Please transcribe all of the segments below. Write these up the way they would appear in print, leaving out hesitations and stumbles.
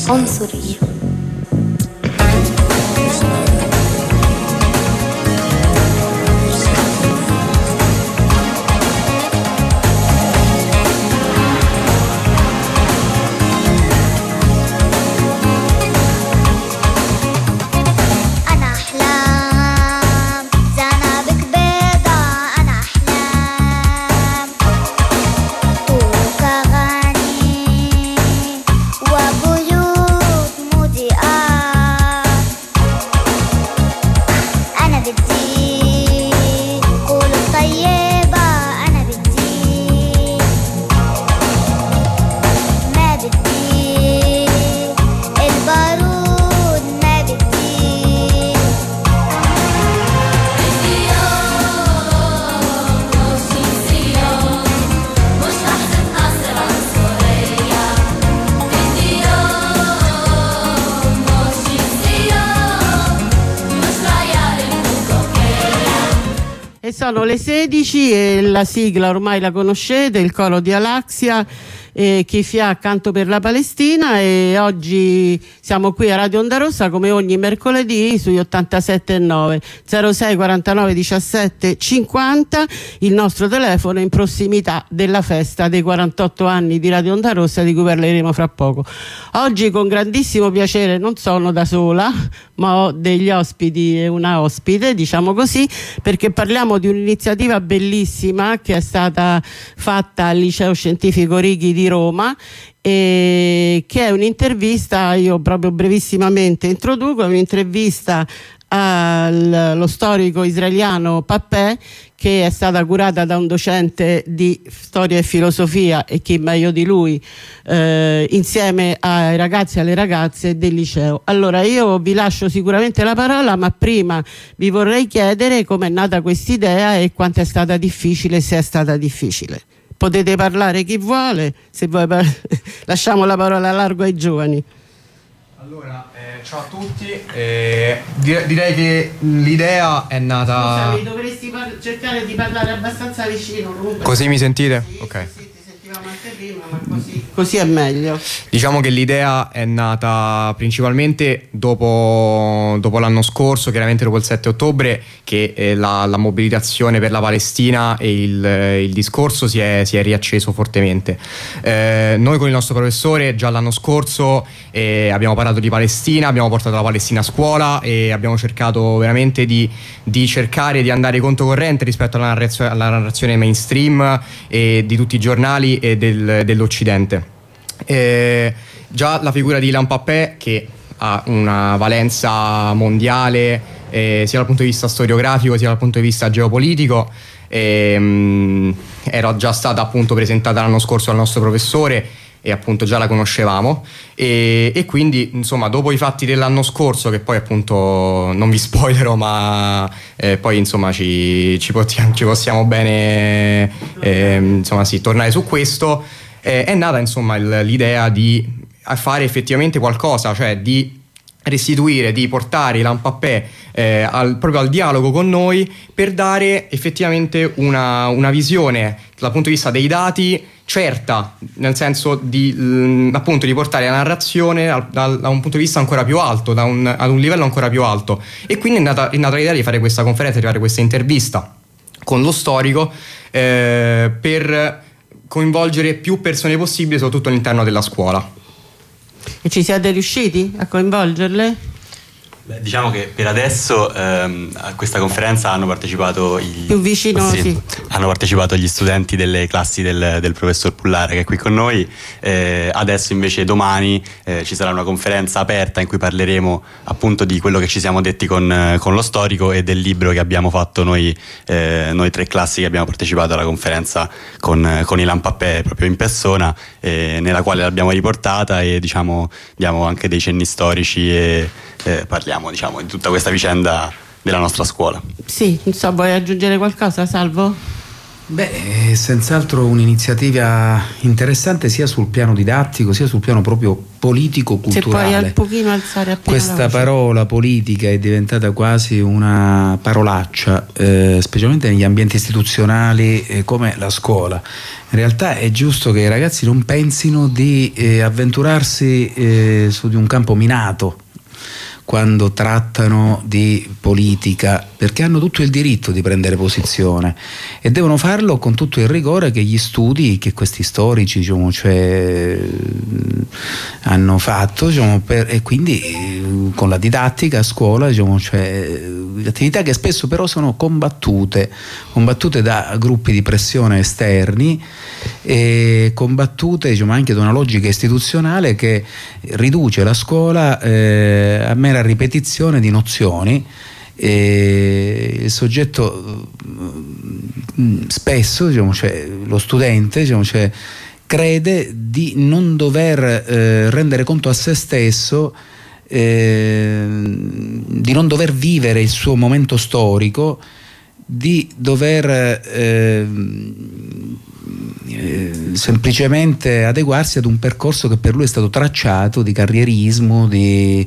عنصرية. Sono le 16 e la sigla ormai la conoscete, il coro di Alaxia, Chi Fia Canto per la Palestina, e oggi siamo qui a Radio Onda Rossa come ogni mercoledì sugli 87,9 06 49 17 50, il nostro telefono in prossimità della festa dei 48 anni di Radio Onda Rossa, di cui parleremo fra poco. Oggi con grandissimo piacere non sono da sola, ma ho degli ospiti e una ospite, diciamo così, perché parliamo di un'iniziativa bellissima che è stata fatta al Liceo Scientifico Righi di Roma, e che è un'intervista, io proprio brevissimamente introduco, è un'intervista allo storico israeliano Papè, che è stata curata da un docente di storia e filosofia, e chi meglio di lui, insieme ai ragazzi e alle ragazze del liceo. Allora io vi lascio sicuramente la parola, ma prima vi vorrei chiedere com'è nata quest'idea e quanto è stata difficile, se è stata difficile. Potete parlare chi vuole, se vuoi lasciamo la parola largo ai giovani. Allora, ciao a tutti, direi che l'idea è nata... Scusami, dovresti cercare di parlare abbastanza vicino. Comunque. Così mi sentite? Sì, ok. Sì, ti sentivamo anche prima, ma così è meglio. Diciamo che l'idea è nata principalmente dopo l'anno scorso, chiaramente dopo il 7 ottobre, che la mobilitazione per la Palestina e il discorso si è riacceso fortemente. Noi con il nostro professore già l'anno scorso abbiamo parlato di Palestina, abbiamo portato la Palestina a scuola e abbiamo cercato veramente di cercare di andare controcorrente rispetto alla narrazione mainstream e di tutti i giornali e dell'Occidente. Già la figura di Ilan Pappé, che ha una valenza mondiale sia dal punto di vista storiografico sia dal punto di vista geopolitico, era già stata appunto presentata l'anno scorso al nostro professore e appunto già la conoscevamo, e quindi insomma dopo i fatti dell'anno scorso, che poi appunto non vi spoilerò, ma poi insomma ci possiamo bene insomma sì, tornare su questo, è nata insomma l'idea di fare effettivamente qualcosa, cioè di restituire, di portare Ilan Pappé proprio al dialogo con noi, per dare effettivamente una visione dal punto di vista dei dati certa, nel senso di appunto di portare la narrazione da un punto di vista ancora più alto, ad un livello ancora più alto. E quindi è nata l'idea di fare questa conferenza, di fare questa intervista con lo storico, per coinvolgere più persone possibili, soprattutto all'interno della scuola. E ci siete riusciti a coinvolgerle? Beh, diciamo che per adesso a questa conferenza hanno partecipato più vicino, sì. Hanno partecipato gli studenti delle classi del professor Pullare, che è qui con noi. Adesso invece domani ci sarà una conferenza aperta in cui parleremo appunto di quello che ci siamo detti con lo storico e del libro che abbiamo fatto noi tre classi che abbiamo partecipato alla conferenza con Ilan Pappé proprio in persona, nella quale l'abbiamo riportata e diciamo diamo anche dei cenni storici e parliamo diciamo di tutta questa vicenda della nostra scuola. Sì, non so, vuoi aggiungere qualcosa, Salvo? Beh, è senz'altro un'iniziativa interessante sia sul piano didattico sia sul piano proprio politico-culturale. Se puoi un pochino alzare appena questa parola politica è diventata quasi una parolaccia, specialmente negli ambienti istituzionali come la scuola. In realtà è giusto che i ragazzi non pensino di avventurarsi su di un campo minato quando trattano di politica, perché hanno tutto il diritto di prendere posizione e devono farlo con tutto il rigore che gli studi che questi storici hanno fatto, e quindi con la didattica a scuola, attività che spesso però sono combattute da gruppi di pressione esterni e combattute anche da una logica istituzionale che riduce la scuola a mera ripetizione di nozioni. Il soggetto spesso, lo studente, crede di non dover rendere conto a se stesso, di non dover vivere il suo momento storico, di dover semplicemente adeguarsi ad un percorso che per lui è stato tracciato di carrierismo, di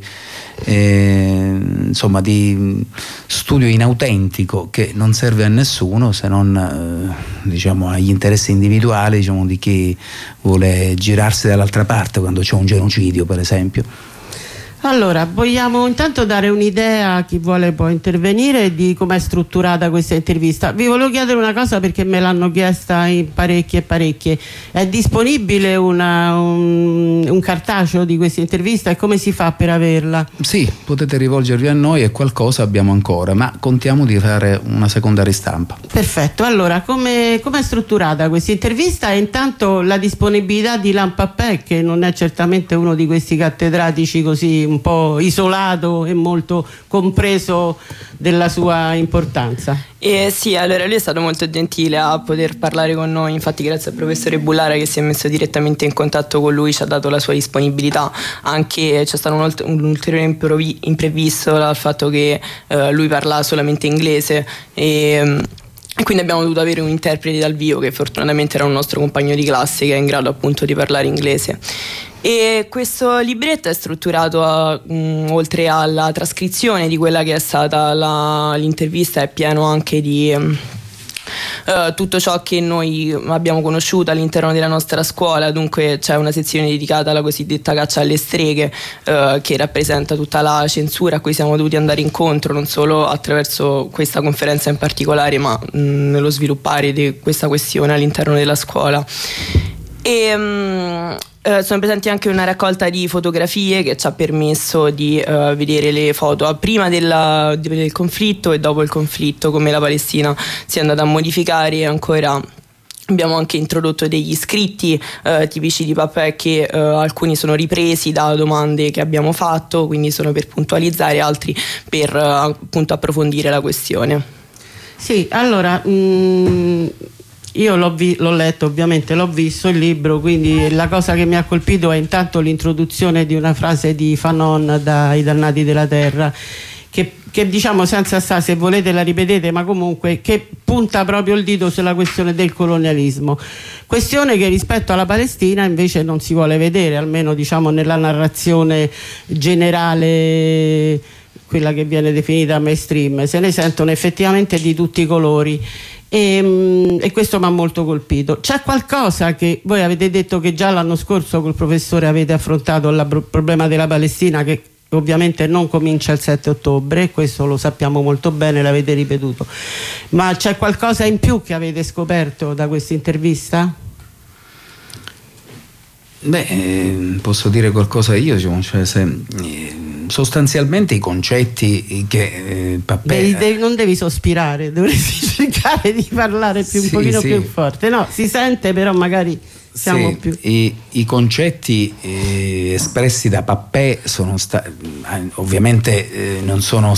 studio inautentico che non serve a nessuno se non agli interessi individuali di chi vuole girarsi dall'altra parte quando c'è un genocidio, per esempio. Allora, vogliamo intanto dare un'idea a chi vuole poi intervenire di com'è strutturata questa intervista. Vi volevo chiedere una cosa perché me l'hanno chiesta in parecchie. È disponibile un cartaceo di questa intervista e come si fa per averla? Sì, potete rivolgervi a noi e qualcosa abbiamo ancora, ma contiamo di fare una seconda ristampa. Perfetto, allora com'è strutturata questa intervista e intanto la disponibilità di Lampappè, che non è certamente uno di questi cattedratici così un po' isolato e molto compreso della sua importanza. Sì, allora lui è stato molto gentile a poter parlare con noi, infatti grazie al professore Bullara che si è messo direttamente in contatto con lui, ci ha dato la sua disponibilità, anche c'è stato un ulteriore imprevisto dal fatto che lui parla solamente inglese e quindi abbiamo dovuto avere un interprete dal vivo che fortunatamente era un nostro compagno di classe che è in grado appunto di parlare inglese. E questo libretto è strutturato oltre alla trascrizione di quella che è stata l'intervista, è pieno anche di tutto ciò che noi abbiamo conosciuto all'interno della nostra scuola. Dunque c'è una sezione dedicata alla cosiddetta caccia alle streghe, che rappresenta tutta la censura a cui siamo dovuti andare incontro, non solo attraverso questa conferenza in particolare, ma nello sviluppare di questa questione all'interno della scuola. Sono presenti anche una raccolta di fotografie che ci ha permesso di vedere le foto prima del conflitto e dopo il conflitto, come la Palestina si è andata a modificare. Ancora abbiamo anche introdotto degli scritti tipici di Papè che alcuni sono ripresi da domande che abbiamo fatto, quindi sono per puntualizzare, altri per appunto approfondire la questione. Sì, allora io l'ho letto, ovviamente l'ho visto il libro, quindi la cosa che mi ha colpito è intanto l'introduzione di una frase di Fanon dai Dannati della Terra che diciamo, senza stare, se volete la ripetete, ma comunque che punta proprio il dito sulla questione del colonialismo, questione che rispetto alla Palestina invece non si vuole vedere, almeno diciamo nella narrazione generale, quella che viene definita mainstream. Se ne sentono effettivamente di tutti i colori. E questo mi ha molto colpito. C'è qualcosa che voi avete detto che già l'anno scorso col professore avete affrontato, il problema della Palestina, che ovviamente non comincia il 7 ottobre, questo lo sappiamo molto bene, l'avete ripetuto, ma c'è qualcosa in più che avete scoperto da questa intervista? Beh, posso dire qualcosa io, sostanzialmente i concetti che Papè non devi sospirare, dovresti cercare di parlare un pochino più forte. No, si sente, però magari siamo più. I concetti espressi da Papè ovviamente non sono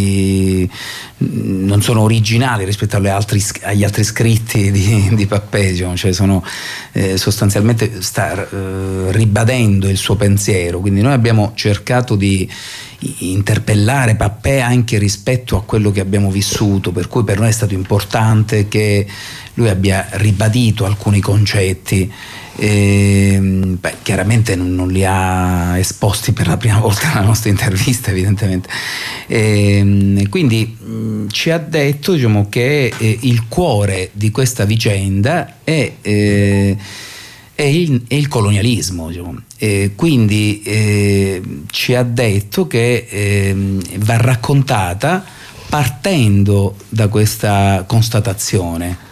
originali rispetto agli altri scritti di Papè, sono sostanzialmente sta ribadendo il suo pensiero, quindi noi abbiamo cercato di interpellare Papè anche rispetto a quello che abbiamo vissuto, per cui per noi è stato importante che lui abbia ribadito alcuni concetti. Chiaramente non li ha esposti per la prima volta nella nostra intervista, evidentemente. Quindi ci ha detto, diciamo, che il cuore di questa vicenda è il colonialismo, diciamo. Quindi ci ha detto che va raccontata partendo da questa constatazione,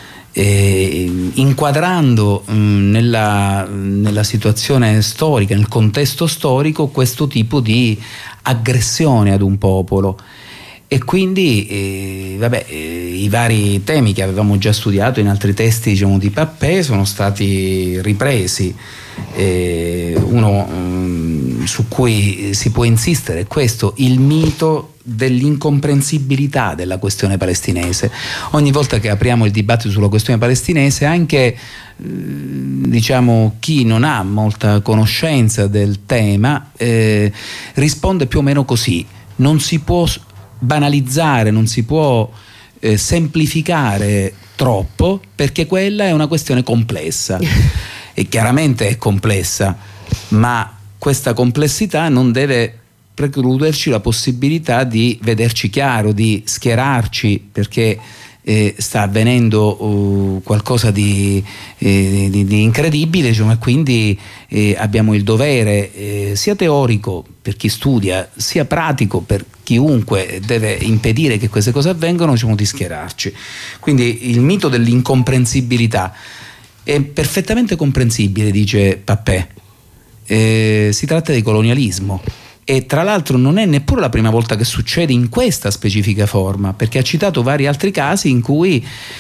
inquadrando nella situazione storica, nel contesto storico, questo tipo di aggressione ad un popolo. E quindi i vari temi che avevamo già studiato in altri testi, diciamo, di Pappé sono stati ripresi. Uno su cui si può insistere è questo: il mito dell'incomprensibilità della questione palestinese. Ogni volta che apriamo il dibattito sulla questione palestinese, anche diciamo chi non ha molta conoscenza del tema risponde più o meno così: non si può banalizzare, non si può semplificare troppo, perché quella è una questione complessa. E chiaramente è complessa, ma questa complessità non deve precluderci la possibilità di vederci chiaro, di schierarci, perché sta avvenendo qualcosa di incredibile, diciamo, e quindi abbiamo il dovere sia teorico per chi studia, sia pratico per chiunque deve impedire che queste cose avvengano, diciamo, di schierarci. Quindi il mito dell'incomprensibilità è perfettamente comprensibile, dice Pappé. Si tratta di colonialismo, e tra l'altro non è neppure la prima volta che succede in questa specifica forma, perché ha citato vari altri casi in cui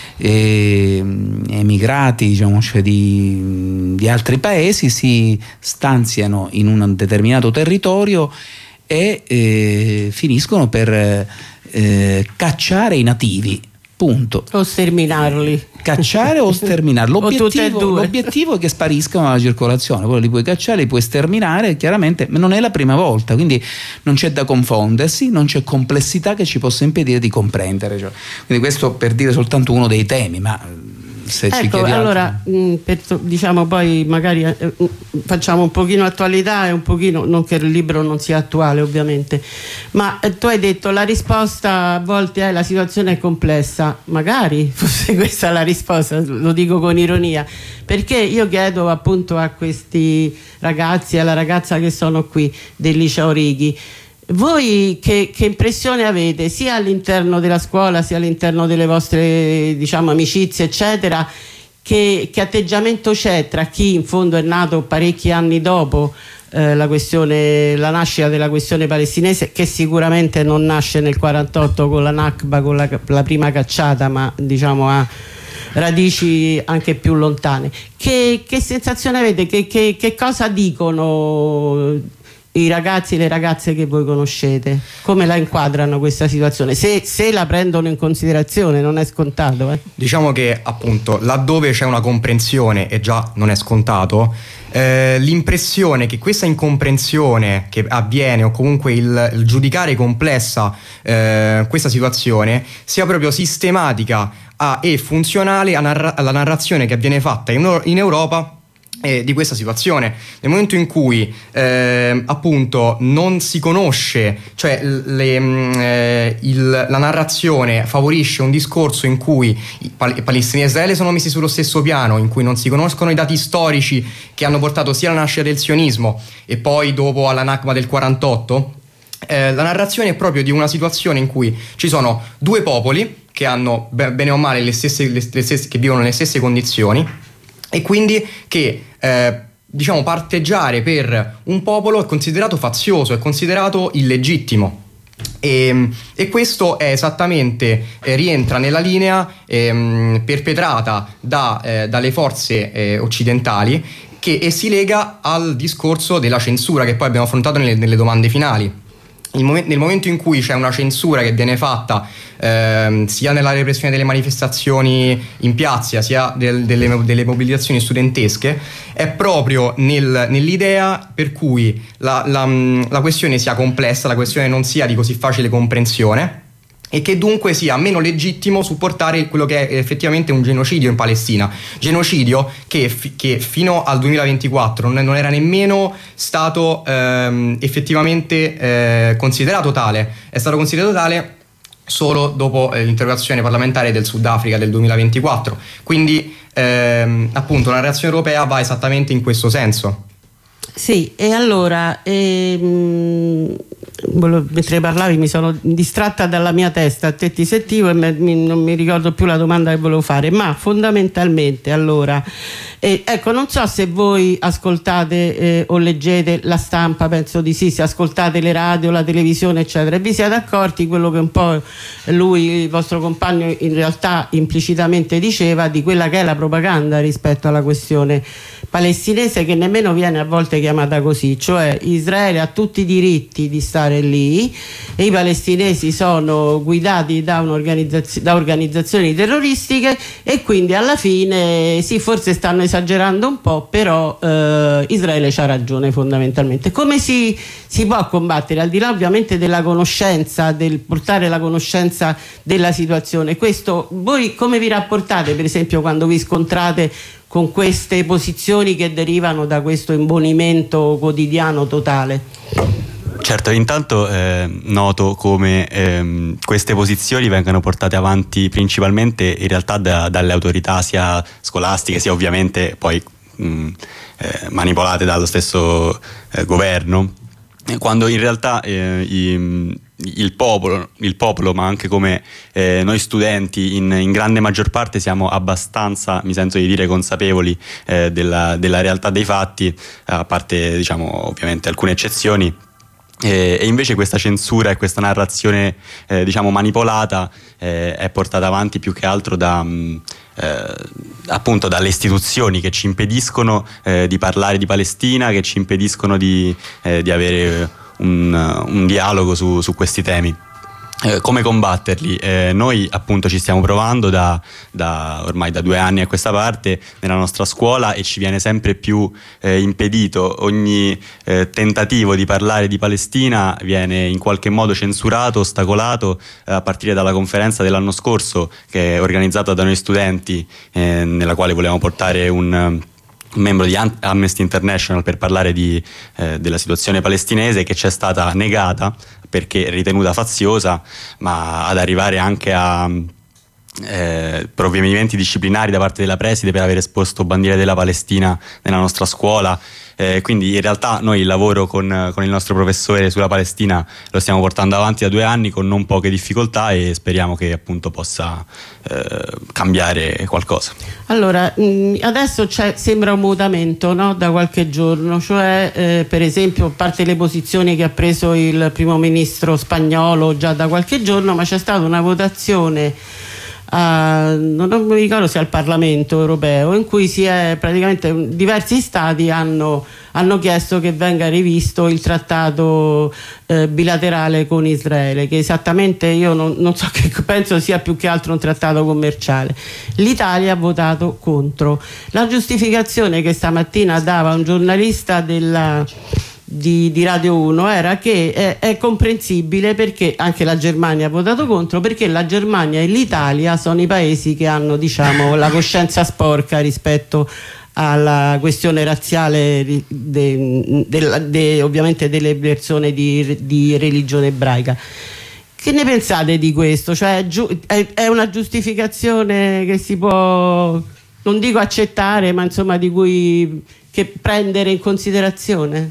emigrati, diciamo, cioè di altri paesi si stanziano in un determinato territorio e finiscono per cacciare i nativi, punto. O sterminarli. Cacciare o sterminare. L'obiettivo è che spariscano dalla circolazione. Poi li puoi cacciare, li puoi sterminare, chiaramente, ma non è la prima volta, quindi non c'è da confondersi, non c'è complessità che ci possa impedire di comprendere. Cioè. Quindi questo per dire soltanto uno dei temi, ma se ci chiedi allora diciamo, poi magari facciamo un pochino attualità e un pochino, non che il libro non sia attuale ovviamente, ma tu hai detto la risposta a volte è la situazione è complessa, magari fosse questa la risposta, lo dico con ironia, perché io chiedo appunto a questi ragazzi e alla ragazza che sono qui del liceo Righi: voi che impressione avete sia all'interno della scuola sia all'interno delle vostre, diciamo, amicizie eccetera, che atteggiamento c'è tra chi in fondo è nato parecchi anni dopo la nascita della questione palestinese, che sicuramente non nasce nel 48 con la Nakba, con la prima cacciata, ma diciamo ha radici anche più lontane. Che sensazione avete? Che cosa dicono i ragazzi e le ragazze che voi conoscete? Come la inquadrano questa situazione? Se la prendono in considerazione, non è scontato. Diciamo che appunto laddove c'è una comprensione, e già non è scontato, l'impressione che questa incomprensione che avviene, o comunque il giudicare complessa questa situazione, sia proprio sistematica e funzionale alla narrazione che viene fatta in Europa di questa situazione. Nel momento in cui appunto non si conosce, cioè la narrazione favorisce un discorso in cui Palestina e Israele sono messi sullo stesso piano, in cui non si conoscono i dati storici che hanno portato sia alla nascita del sionismo e poi dopo alla Nakba del 48, la narrazione è proprio di una situazione in cui ci sono due popoli che hanno bene o male le stesse, che vivono nelle stesse condizioni, e quindi che diciamo parteggiare per un popolo è considerato fazioso, è considerato illegittimo, e questo è esattamente rientra nella linea perpetrata dalle forze occidentali, e si lega al discorso della censura che poi abbiamo affrontato nelle domande finali. Nel momento in cui c'è una censura che viene fatta sia nella repressione delle manifestazioni in piazza, sia delle mobilitazioni studentesche, è proprio nell'idea per cui la questione sia complessa, la questione non sia di così facile comprensione, e che dunque sia meno legittimo supportare quello che è effettivamente un genocidio in Palestina, genocidio che fino al 2024 non era nemmeno stato effettivamente considerato tale, è stato considerato tale solo dopo l'interrogazione parlamentare del Sudafrica del 2024, quindi appunto la reazione europea va esattamente in questo senso. Sì, e allora mentre parlavi mi sono distratta dalla mia testa, a te ti sentivo e non mi ricordo più la domanda che volevo fare, ma fondamentalmente allora ecco, non so se voi ascoltate o leggete la stampa, penso di sì, se ascoltate le radio, la televisione eccetera, e vi siete accorti quello che un po' lui, il vostro compagno, in realtà implicitamente diceva di quella che è la propaganda rispetto alla questione palestinese, che nemmeno viene a volte chiamata così, cioè Israele ha tutti i diritti di stare lì e i palestinesi sono guidati da organizzazioni terroristiche, e quindi alla fine sì, forse stanno esagerando un po', però Israele c'ha ragione fondamentalmente. Come si può combattere, al di là ovviamente della conoscenza, del portare la conoscenza della situazione? Questo voi come vi rapportate, per esempio, quando vi scontrate con queste posizioni che derivano da questo imbonimento quotidiano totale? Certo, intanto noto come queste posizioni vengano portate avanti principalmente in realtà dalle autorità sia scolastiche sia ovviamente poi manipolate dallo stesso governo, quando in realtà il popolo, ma anche come noi studenti in grande maggior parte siamo abbastanza, mi sento di dire, consapevoli della realtà dei fatti, a parte diciamo ovviamente alcune eccezioni. E invece questa censura e questa narrazione diciamo manipolata è portata avanti più che altro appunto dalle istituzioni che ci impediscono di parlare di Palestina, che ci impediscono di avere un dialogo su questi temi. Come combatterli? Noi appunto ci stiamo provando ormai da 2 anni a questa parte nella nostra scuola, e ci viene sempre più impedito. Ogni tentativo di parlare di Palestina viene in qualche modo censurato, ostacolato, a partire dalla conferenza dell'anno scorso che è organizzata da noi studenti, nella quale volevamo portare un membro di Amnesty International per parlare della situazione palestinese, che ci è stata negata perché ritenuta faziosa, ma ad arrivare anche a provvedimenti disciplinari da parte della preside per aver esposto bandiere della Palestina nella nostra scuola. Quindi in realtà noi il lavoro con il nostro professore sulla Palestina lo stiamo portando avanti da 2 anni con non poche difficoltà, e speriamo che appunto possa cambiare qualcosa. Allora, adesso sembra un mutamento, no? Da qualche giorno, cioè per esempio, a parte le posizioni che ha preso il primo ministro spagnolo già da qualche giorno, ma c'è stata una votazione non mi ricordo se al Parlamento europeo, in cui praticamente diversi stati hanno chiesto che venga rivisto il trattato bilaterale con Israele, che esattamente io non so, che penso sia più che altro un trattato commerciale. L'Italia ha votato contro. La giustificazione che stamattina dava un giornalista di Radio 1 era che è comprensibile, perché anche la Germania ha votato contro, perché la Germania e l'Italia sono i paesi che hanno, diciamo, la coscienza sporca rispetto alla questione razziale ovviamente delle persone di religione ebraica. Che ne pensate di questo? Cioè è una giustificazione che si può, non dico accettare, ma insomma che prendere in considerazione?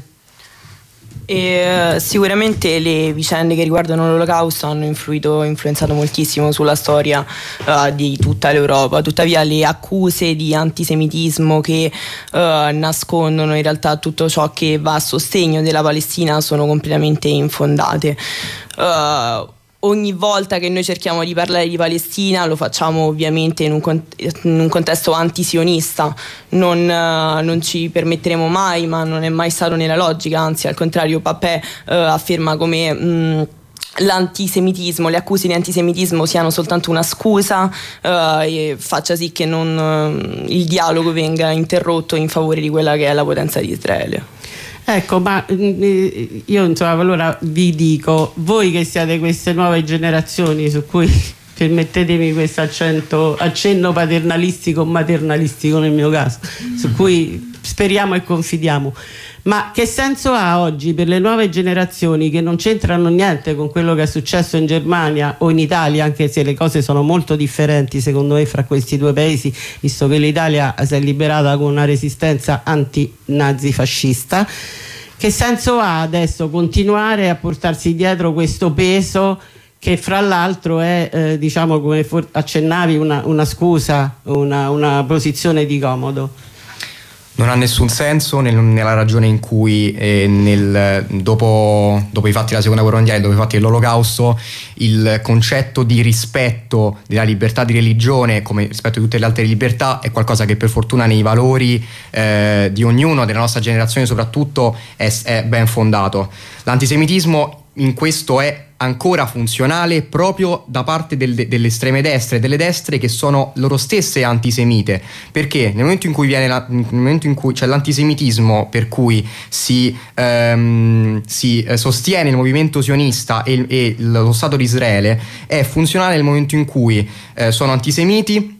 E sicuramente le vicende che riguardano l'Olocausto hanno influenzato moltissimo sulla storia di tutta l'Europa. Tuttavia le accuse di antisemitismo che nascondono in realtà tutto ciò che va a sostegno della Palestina sono completamente infondate. Ogni volta che noi cerchiamo di parlare di Palestina lo facciamo ovviamente in un contesto antisionista, non ci permetteremo mai, ma non è mai stato nella logica, anzi al contrario Papè afferma come l'antisemitismo, le accuse di antisemitismo siano soltanto una scusa e faccia sì che il dialogo venga interrotto in favore di quella che è la potenza di Israele. Ecco, ma io insomma allora vi dico, voi che siete queste nuove generazioni su cui permettetemi questo accenno paternalistico o maternalistico nel mio caso, su cui speriamo e confidiamo, ma che senso ha oggi per le nuove generazioni che non c'entrano niente con quello che è successo in Germania o in Italia, anche se le cose sono molto differenti secondo me fra questi due paesi, visto che l'Italia si è liberata con una resistenza anti-nazi-fascista? Che senso ha adesso continuare a portarsi dietro questo peso che fra l'altro è, diciamo, come accennavi, una scusa, una posizione di comodo? Non ha nessun senso nella ragione in cui dopo i fatti della seconda guerra mondiale, dopo i fatti dell'Olocausto, il concetto di rispetto della libertà di religione come rispetto a tutte le altre libertà è qualcosa che per fortuna nei valori di ognuno, della nostra generazione soprattutto, è ben fondato. L'antisemitismo in questo è ancora funzionale proprio da parte delle estreme destre, delle destre che sono loro stesse antisemite, perché nel momento in cui c'è l'antisemitismo per cui si sostiene il movimento sionista e lo Stato di Israele, è funzionale nel momento in cui sono antisemiti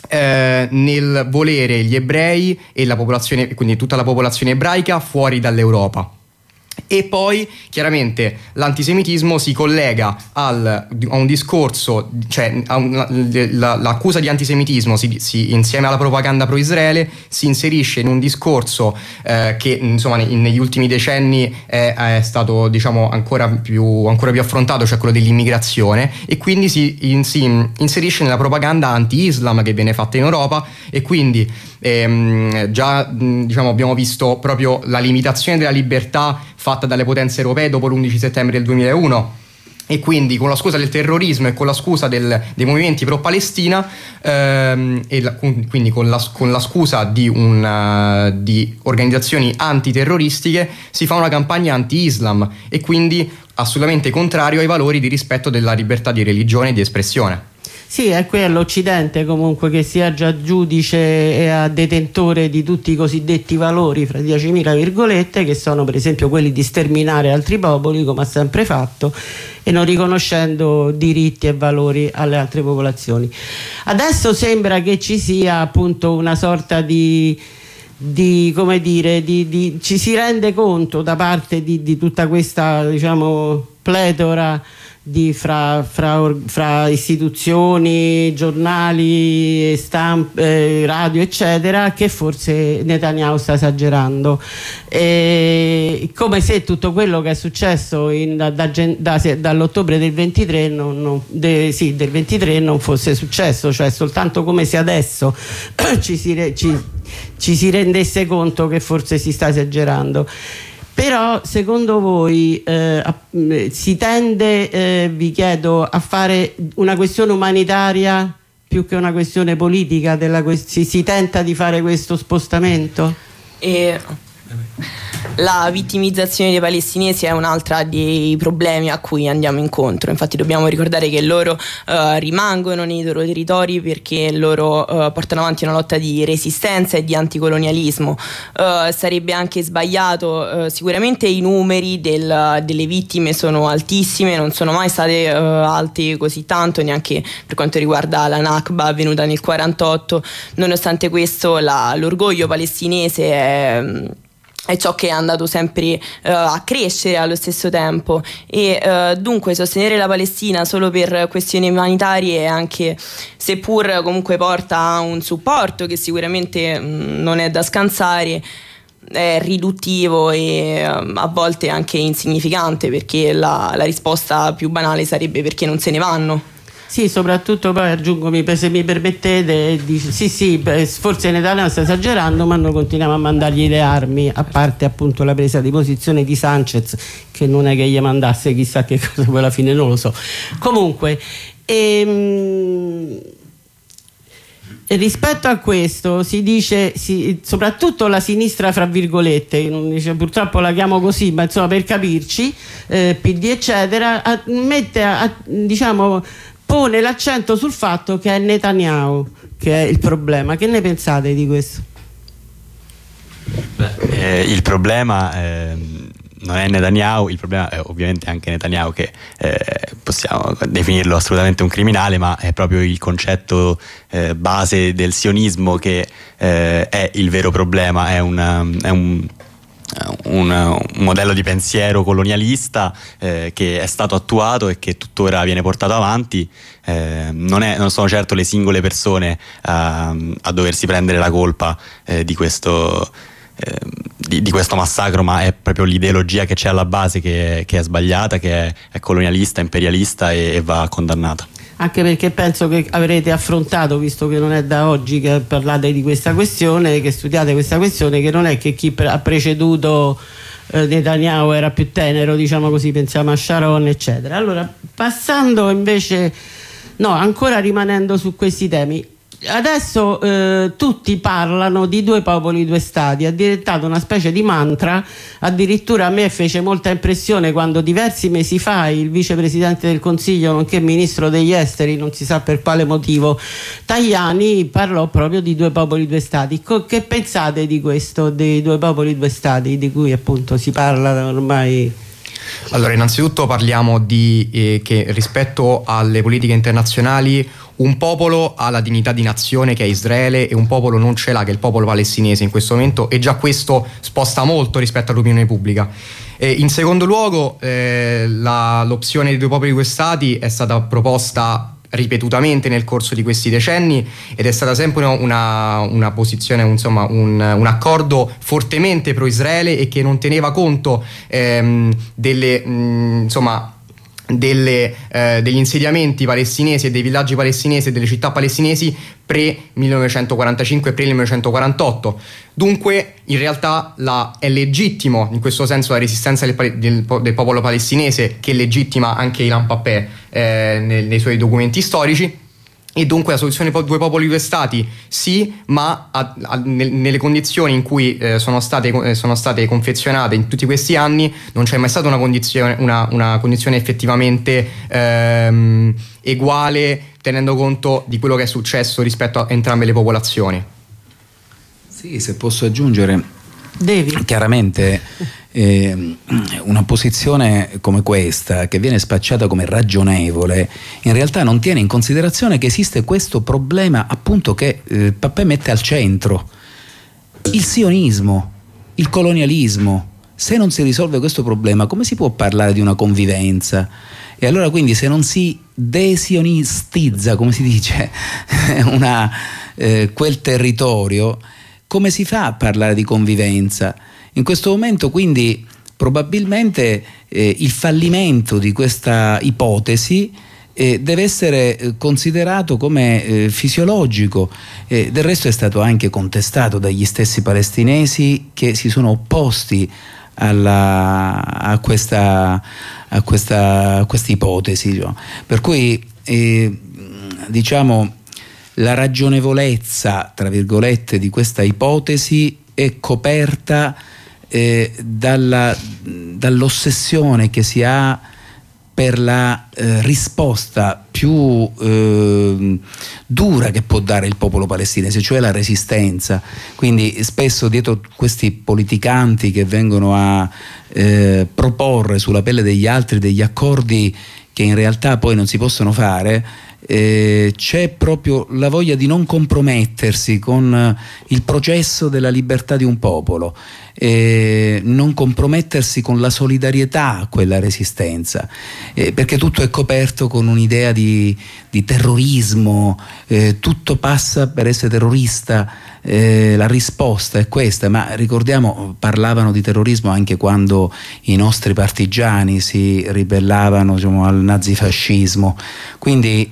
nel volere gli ebrei e la popolazione, quindi tutta la popolazione ebraica, fuori dall'Europa. E poi chiaramente l'antisemitismo si collega a un discorso, cioè l'accusa di antisemitismo insieme alla propaganda pro-Israele si inserisce in un discorso che insomma negli ultimi decenni è stato, diciamo, ancora più affrontato, cioè quello dell'immigrazione, e quindi si inserisce nella propaganda anti-Islam che viene fatta in Europa. E quindi già diciamo abbiamo visto proprio la limitazione della libertà fatta dalle potenze europee dopo l'11 settembre del 2001, e quindi con la scusa del terrorismo e con la scusa dei movimenti pro-Palestina quindi con la scusa di organizzazioni antiterroristiche si fa una campagna anti-Islam, e quindi assolutamente contrario ai valori di rispetto della libertà di religione e di espressione. Sì, è qui l'Occidente comunque che sia già giudice e detentore di tutti i cosiddetti valori, fra 10.000 virgolette, che sono per esempio quelli di sterminare altri popoli, come ha sempre fatto, e non riconoscendo diritti e valori alle altre popolazioni. Adesso sembra che ci sia appunto una sorta di come dire, ci si rende conto da parte di tutta questa, diciamo, pletora fra istituzioni, giornali, radio eccetera, che forse Netanyahu sta esagerando, come se tutto quello che è successo dall'ottobre del 23 del 23 non fosse successo, cioè soltanto come se adesso ci si rendesse conto che forse si sta esagerando. Però secondo voi si tende, vi chiedo, a fare una questione umanitaria più che una questione politica? Si tenta di fare questo spostamento? La vittimizzazione dei palestinesi è un'altra dei problemi a cui andiamo incontro. Infatti dobbiamo ricordare che loro rimangono nei loro territori perché loro portano avanti una lotta di resistenza e di anticolonialismo. Sarebbe anche sbagliato, sicuramente i numeri delle vittime sono altissime, non sono mai state alte così tanto, neanche per quanto riguarda la Nakba avvenuta nel 1948. Nonostante questo l'orgoglio palestinese è ciò che è andato sempre a crescere allo stesso tempo, e dunque sostenere la Palestina solo per questioni umanitarie, anche seppur comunque porta a un supporto che sicuramente non è da scansare, è riduttivo e a volte anche insignificante, perché la risposta più banale sarebbe perché non se ne vanno. Sì, soprattutto poi aggiungo, se mi permettete, forse Netanyahu sta esagerando, ma noi continuiamo a mandargli le armi, a parte appunto la presa di posizione di Sanchez, che non è che gli mandasse chissà che cosa, poi alla fine non lo so. Comunque, rispetto a questo si dice, soprattutto la sinistra fra virgolette, purtroppo la chiamo così, ma insomma per capirci, PD eccetera, pone l'accento sul fatto che è Netanyahu che è il problema. Che ne pensate di questo? Il problema non è Netanyahu, il problema è ovviamente anche Netanyahu, che possiamo definirlo assolutamente un criminale, ma è proprio il concetto base del sionismo che è il vero problema, è un modello di pensiero colonialista che è stato attuato e che tuttora viene portato avanti. Non sono certo le singole persone a doversi prendere la colpa di questo massacro, ma è proprio l'ideologia che c'è alla base che è sbagliata, che è colonialista, imperialista e va condannata. Anche perché penso che avrete affrontato, visto che non è da oggi che parlate di questa questione, che studiate questa questione, che non è che chi ha preceduto Netanyahu era più tenero, diciamo così, pensiamo a Sharon eccetera. Allora, passando invece, no, ancora rimanendo su questi temi, adesso tutti parlano di due popoli, due stati, è diventato una specie di mantra. Addirittura a me fece molta impressione quando diversi mesi fa il vicepresidente del Consiglio, nonché ministro degli esteri, non si sa per quale motivo, Tajani, parlò proprio di due popoli, due stati. Che pensate di questo, dei due popoli, due stati, di cui appunto si parla ormai? Allora, innanzitutto parliamo di che rispetto alle politiche internazionali un popolo ha la dignità di nazione, che è Israele, e un popolo non ce l'ha, che è il popolo palestinese in questo momento, e già questo sposta molto rispetto all'opinione pubblica. In secondo luogo, l'opzione dei due popoli, due stati è stata proposta ripetutamente nel corso di questi decenni ed è stata sempre una posizione, insomma un accordo fortemente pro Israele e che non teneva conto degli insediamenti palestinesi e dei villaggi palestinesi e delle città palestinesi pre-1945 e pre-1948. Dunque, in realtà è legittimo in questo senso la resistenza del popolo palestinese, che legittima anche Ilan Pappé nei suoi documenti storici. E dunque la soluzione due popoli, due stati sì, ma nelle condizioni in cui sono state confezionate in tutti questi anni non c'è mai stata una condizione effettivamente uguale, tenendo conto di quello che è successo rispetto a entrambe le popolazioni. Sì, se posso aggiungere, Devi. Chiaramente una posizione come questa, che viene spacciata come ragionevole, in realtà non tiene in considerazione che esiste questo problema appunto che Pappé mette al centro: il sionismo, il colonialismo. Se non si risolve questo problema, come si può parlare di una convivenza? E allora quindi se non si desionistizza, come si dice, quel territorio, come si fa a parlare di convivenza? In questo momento quindi probabilmente il fallimento di questa ipotesi deve essere considerato come fisiologico. Del resto è stato anche contestato dagli stessi palestinesi, che si sono opposti a questa ipotesi. Per cui diciamo la ragionevolezza, tra virgolette, di questa ipotesi è coperta dall'ossessione che si ha per la risposta più dura che può dare il popolo palestinese, cioè la resistenza. Quindi spesso dietro questi politicanti che vengono a proporre sulla pelle degli altri degli accordi che in realtà poi non si possono fare, c'è proprio la voglia di non compromettersi con il processo della libertà di un popolo, non compromettersi con la solidarietà a quella resistenza, perché tutto è coperto con un'idea di terrorismo, tutto passa per essere terrorista. La risposta è questa, ma ricordiamo, parlavano di terrorismo anche quando i nostri partigiani si ribellavano, diciamo, al nazifascismo. Quindi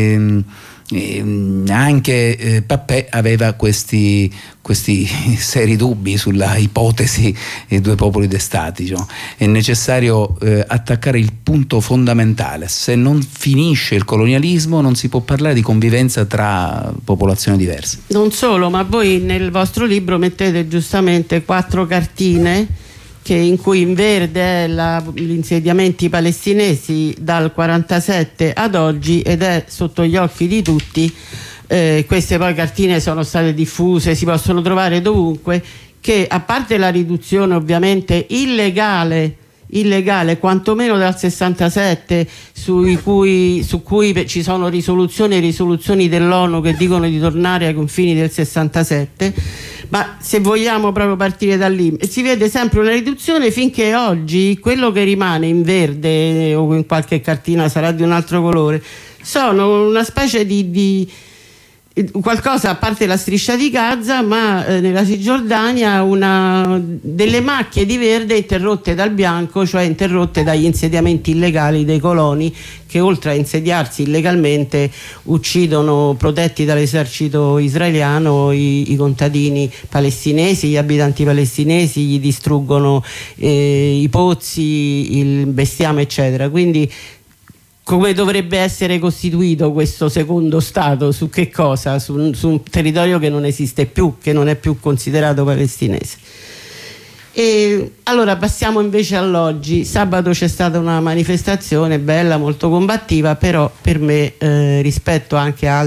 anche Pappé aveva questi seri dubbi sulla ipotesi due popoli, due stati. Diciamo. È necessario attaccare il punto fondamentale: se non finisce il colonialismo non si può parlare di convivenza tra popolazioni diverse. Non solo, ma voi nel vostro libro mettete giustamente 4 cartine in cui in verde è gli insediamenti palestinesi dal 47 ad oggi, ed è sotto gli occhi di tutti. Queste poi cartine sono state diffuse, si possono trovare dovunque. che, a parte la riduzione ovviamente illegale quantomeno dal 67, su cui ci sono risoluzioni dell'ONU che dicono di tornare ai confini del 67, ma se vogliamo proprio partire da lì si vede sempre una riduzione, finché oggi quello che rimane in verde o in qualche cartina sarà di un altro colore, sono una specie di qualcosa, a parte la striscia di Gaza, ma nella Cisgiordania delle macchie di verde interrotte dal bianco, cioè interrotte dagli insediamenti illegali dei coloni, che oltre a insediarsi illegalmente uccidono, protetti dall'esercito israeliano, i contadini palestinesi, gli abitanti palestinesi, gli distruggono i pozzi, il bestiame eccetera. Quindi come dovrebbe essere costituito questo secondo Stato? Su che cosa? Su un territorio che non esiste più, che non è più considerato palestinese. E allora passiamo invece all'oggi. Sabato c'è stata una manifestazione bella, molto combattiva, però per me rispetto anche a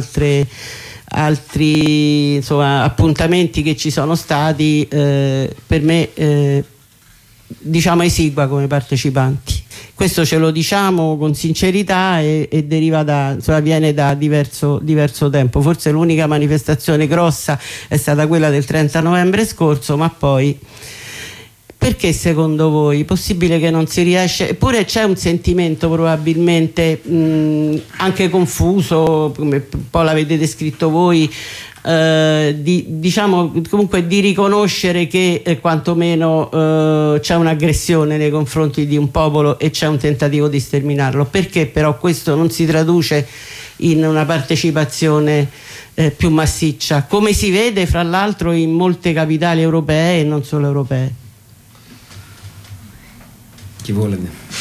altri insomma, appuntamenti che ci sono stati, per me diciamo esigua come partecipanti. Questo ce lo diciamo con sincerità e deriva viene da diverso tempo. Forse l'unica manifestazione grossa è stata quella del 30 novembre scorso, ma poi perché secondo voi è possibile che non si riesce? Eppure c'è un sentimento probabilmente anche confuso, come un po' l'avete descritto voi, diciamo comunque di riconoscere che quantomeno c'è un'aggressione nei confronti di un popolo e c'è un tentativo di sterminarlo. Perché però questo non si traduce in una partecipazione più massiccia, come si vede fra l'altro in molte capitali europee e non solo europee? Chi vuole?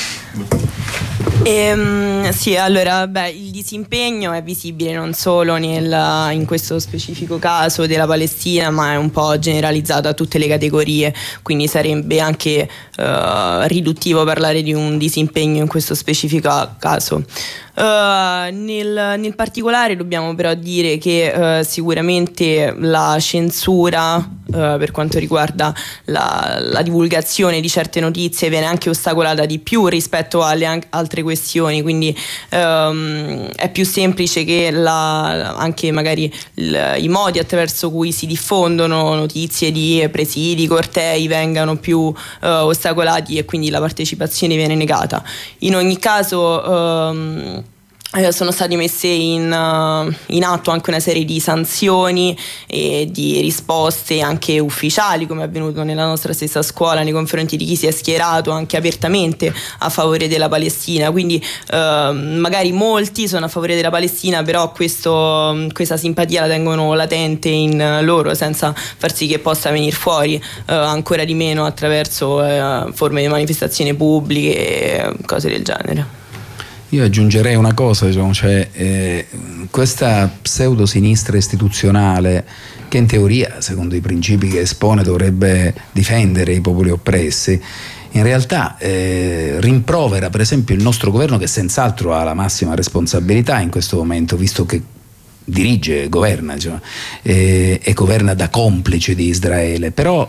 Sì, allora il disimpegno è visibile non solo in questo specifico caso della Palestina, ma è un po' generalizzato a tutte le categorie, quindi sarebbe anche riduttivo parlare di un disimpegno in questo specifico caso. Nel particolare dobbiamo però dire che sicuramente la censura per quanto riguarda la divulgazione di certe notizie viene anche ostacolata di più rispetto alle altre questioni, quindi è più semplice che anche magari i modi attraverso cui si diffondono notizie di presidi, cortei vengano più ostacolati e quindi la partecipazione viene negata. In ogni caso sono state messe in atto anche una serie di sanzioni e di risposte anche ufficiali, come è avvenuto nella nostra stessa scuola, nei confronti di chi si è schierato anche apertamente a favore della Palestina. Quindi magari molti sono a favore della Palestina, però questa simpatia la tengono latente in loro, senza far sì che possa venire fuori ancora di meno attraverso forme di manifestazioni pubbliche e cose del genere. Io aggiungerei una cosa, cioè questa pseudo sinistra istituzionale, che in teoria, secondo i principi che espone, dovrebbe difendere i popoli oppressi, in realtà rimprovera per esempio il nostro governo, che senz'altro ha la massima responsabilità in questo momento, visto che dirige, governa, e governa da complice di Israele. Però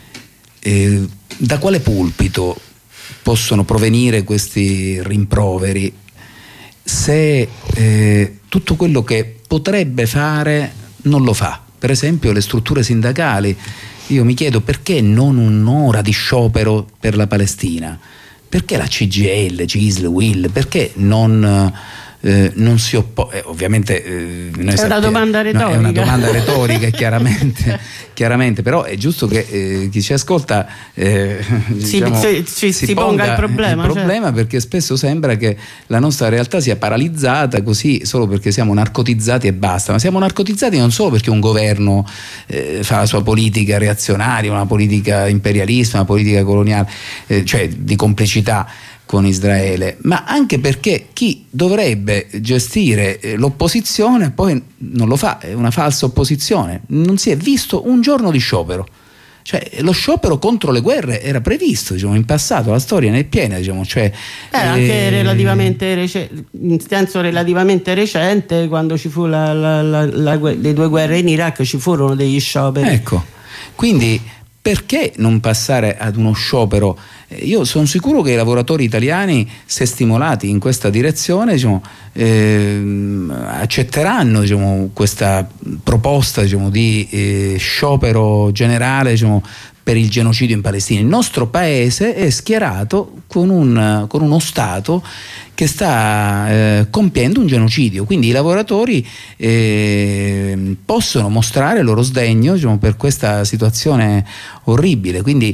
da quale pulpito possono provenire questi rimproveri se tutto quello che potrebbe fare non lo fa? Per esempio le strutture sindacali. Io mi chiedo perché non un'ora di sciopero per la Palestina, perché la CGIL, CISL, UIL, perché non si oppone. Ovviamente noi è una domanda retorica. È una domanda retorica chiaramente, però è giusto che chi ci ascolta si ponga il problema, certo. Perché spesso sembra che la nostra realtà sia paralizzata così solo perché siamo narcotizzati e basta, ma siamo narcotizzati non solo perché un governo fa la sua politica reazionaria, una politica imperialista, una politica coloniale, cioè di complicità con Israele, ma anche perché chi dovrebbe gestire l'opposizione poi non lo fa, è una falsa opposizione. Non si è visto un giorno di sciopero. Cioè, lo sciopero contro le guerre era previsto, in passato, la storia ne è piena, cioè anche relativamente in senso relativamente recente, quando ci fu le 2 guerre in Iraq, ci furono degli scioperi. Ecco, quindi perché non passare ad uno sciopero? Io sono sicuro che i lavoratori italiani, se stimolati in questa direzione, accetteranno questa proposta di sciopero generale per il genocidio in Palestina. Il nostro paese è schierato con uno Stato che sta compiendo un genocidio, quindi i lavoratori possono mostrare il loro sdegno per questa situazione orribile. Quindi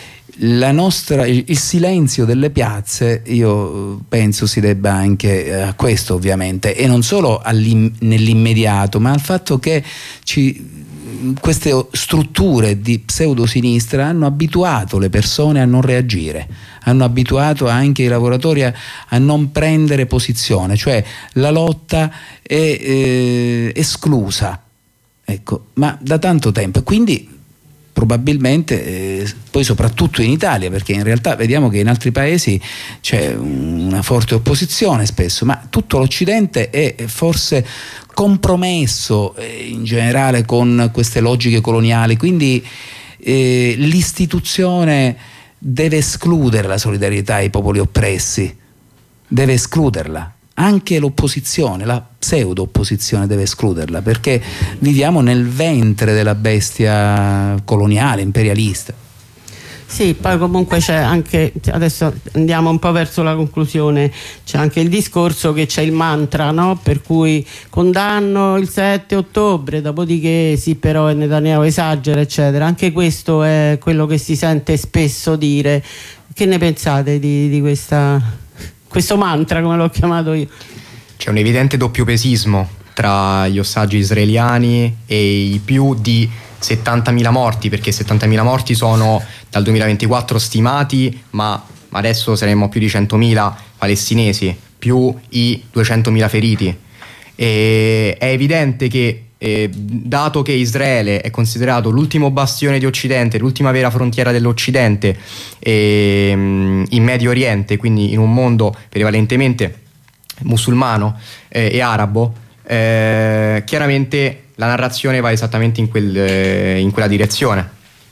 il silenzio delle piazze, io penso si debba anche a questo, ovviamente, e non solo nell'immediato, ma al fatto che queste strutture di pseudosinistra hanno abituato le persone a non reagire, hanno abituato anche i lavoratori a non prendere posizione, cioè la lotta è esclusa, ecco, ma da tanto tempo. Quindi probabilmente poi soprattutto in Italia, perché in realtà vediamo che in altri paesi c'è una forte opposizione spesso, ma tutto l'Occidente è forse compromesso in generale con queste logiche coloniali, quindi l'istituzione deve escludere la solidarietà ai popoli oppressi, deve escluderla. Anche l'opposizione, la pseudo-opposizione deve escluderla, perché viviamo nel ventre della bestia coloniale, imperialista. Sì, poi comunque c'è anche, adesso andiamo un po' verso la conclusione, c'è anche il discorso che c'è il mantra, no? Per cui condanno il 7 ottobre, dopodiché sì però Netanyahu esagera, eccetera. Anche questo è quello che si sente spesso dire. Che ne pensate di questo mantra, come l'ho chiamato io? C'è un evidente doppiopesismo tra gli ostaggi israeliani e i più di 70.000 morti, perché 70.000 morti sono dal 2024 stimati, ma adesso saremmo a più di 100.000 palestinesi, più i 200.000 feriti. E è evidente che dato che Israele è considerato l'ultimo bastione di Occidente, l'ultima vera frontiera dell'Occidente in Medio Oriente, quindi in un mondo prevalentemente musulmano e arabo, chiaramente la narrazione va esattamente in quella direzione.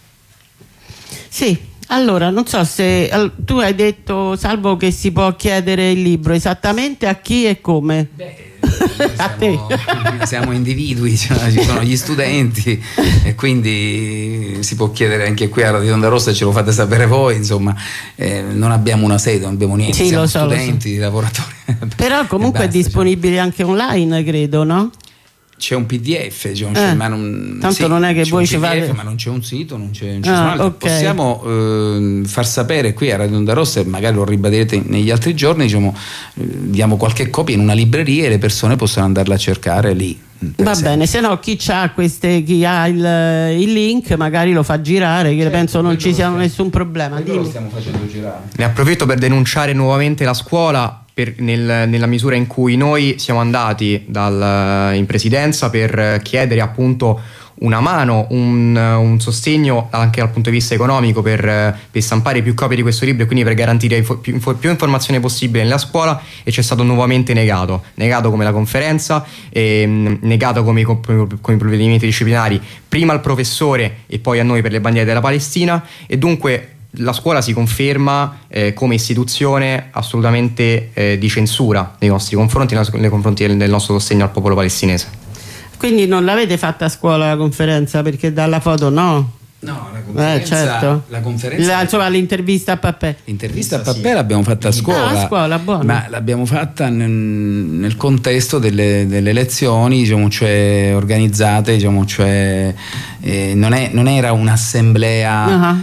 Sì, allora non so se tu hai detto, Salvo, che si può chiedere il libro esattamente a chi e come. Siamo individui, ci sono gli studenti e quindi si può chiedere anche qui a Radio Onda Rossa, ce lo fate sapere voi, insomma, non abbiamo una sede, non abbiamo niente, sì, siamo lo so. studenti, lavoratori. Però comunque è disponibile anche online, credo, no? C'è un PDF, ma tanto non è che voi ci fate, ma non c'è un sito, non c'è okay. Possiamo far sapere qui a Radio Onda Rossa, e magari lo ribadirete negli altri giorni, diamo qualche copia in una libreria e le persone possono andarla a cercare lì. Va bene, se no chi ha il link magari lo fa girare, che penso non ci sia nessun problema. Lo stiamo facendo girare. Ne approfitto per denunciare nuovamente la scuola nella misura in cui noi siamo andati in presidenza per chiedere appunto una mano, un sostegno anche dal punto di vista economico per stampare più copie di questo libro e quindi per garantire più informazione possibile nella scuola, e ci è stato nuovamente negato come la conferenza, negato come i provvedimenti disciplinari, prima al professore e poi a noi per le bandiere della Palestina, e dunque la scuola si conferma come istituzione assolutamente di censura nei nostri confronti, nei confronti del nostro sostegno al popolo palestinese. Quindi non l'avete fatta a scuola la conferenza, perché dalla foto no? No, la conferenza, certo. La conferenza insomma, l'intervista a Pappè. L'intervista a Pappè l'abbiamo fatta a scuola, buono. Ma l'abbiamo fatta nel contesto delle elezioni, cioè organizzate, cioè non era un'assemblea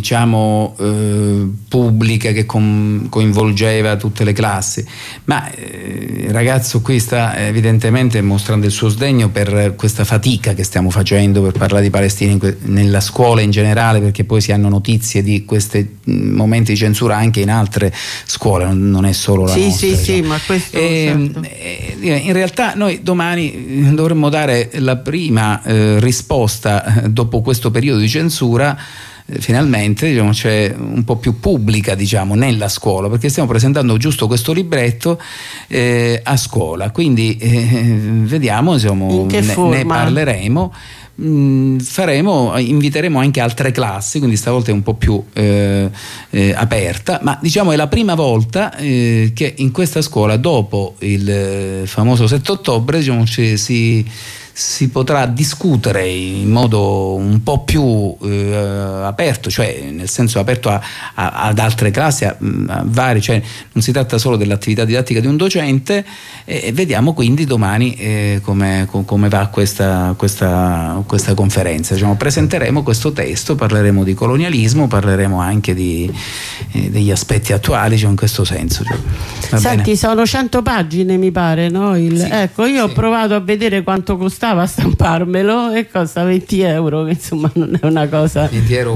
pubblica che coinvolgeva tutte le classi, ma il ragazzo qui sta evidentemente mostrando il suo sdegno per questa fatica che stiamo facendo per parlare di Palestina nella scuola in generale, perché poi si hanno notizie di questi momenti di censura anche in altre scuole, non è solo la nostra. Sì, ma questo certo. In realtà noi domani dovremmo dare la prima risposta dopo questo periodo di censura finalmente, diciamo, c'è un po' più pubblica, diciamo, nella scuola, perché stiamo presentando giusto questo libretto a scuola, quindi vediamo, insomma, ne parleremo. Inviteremo anche altre classi, quindi stavolta è un po' più aperta, ma diciamo è la prima volta che in questa scuola, dopo il famoso 7 ottobre, diciamo, si potrà discutere in modo un po' più aperto, cioè nel senso aperto ad altre classi, a vari, cioè non si tratta solo dell'attività didattica di un docente, e vediamo quindi domani come va questa conferenza. Diciamo, presenteremo questo testo, parleremo di colonialismo, parleremo anche degli aspetti attuali, diciamo, in questo senso. Cioè, senti, sono 100 pagine mi pare, no? Ecco, io ho provato a vedere quanto costava a stamparmelo e costa 20 euro, che insomma non è una cosa. 20 euro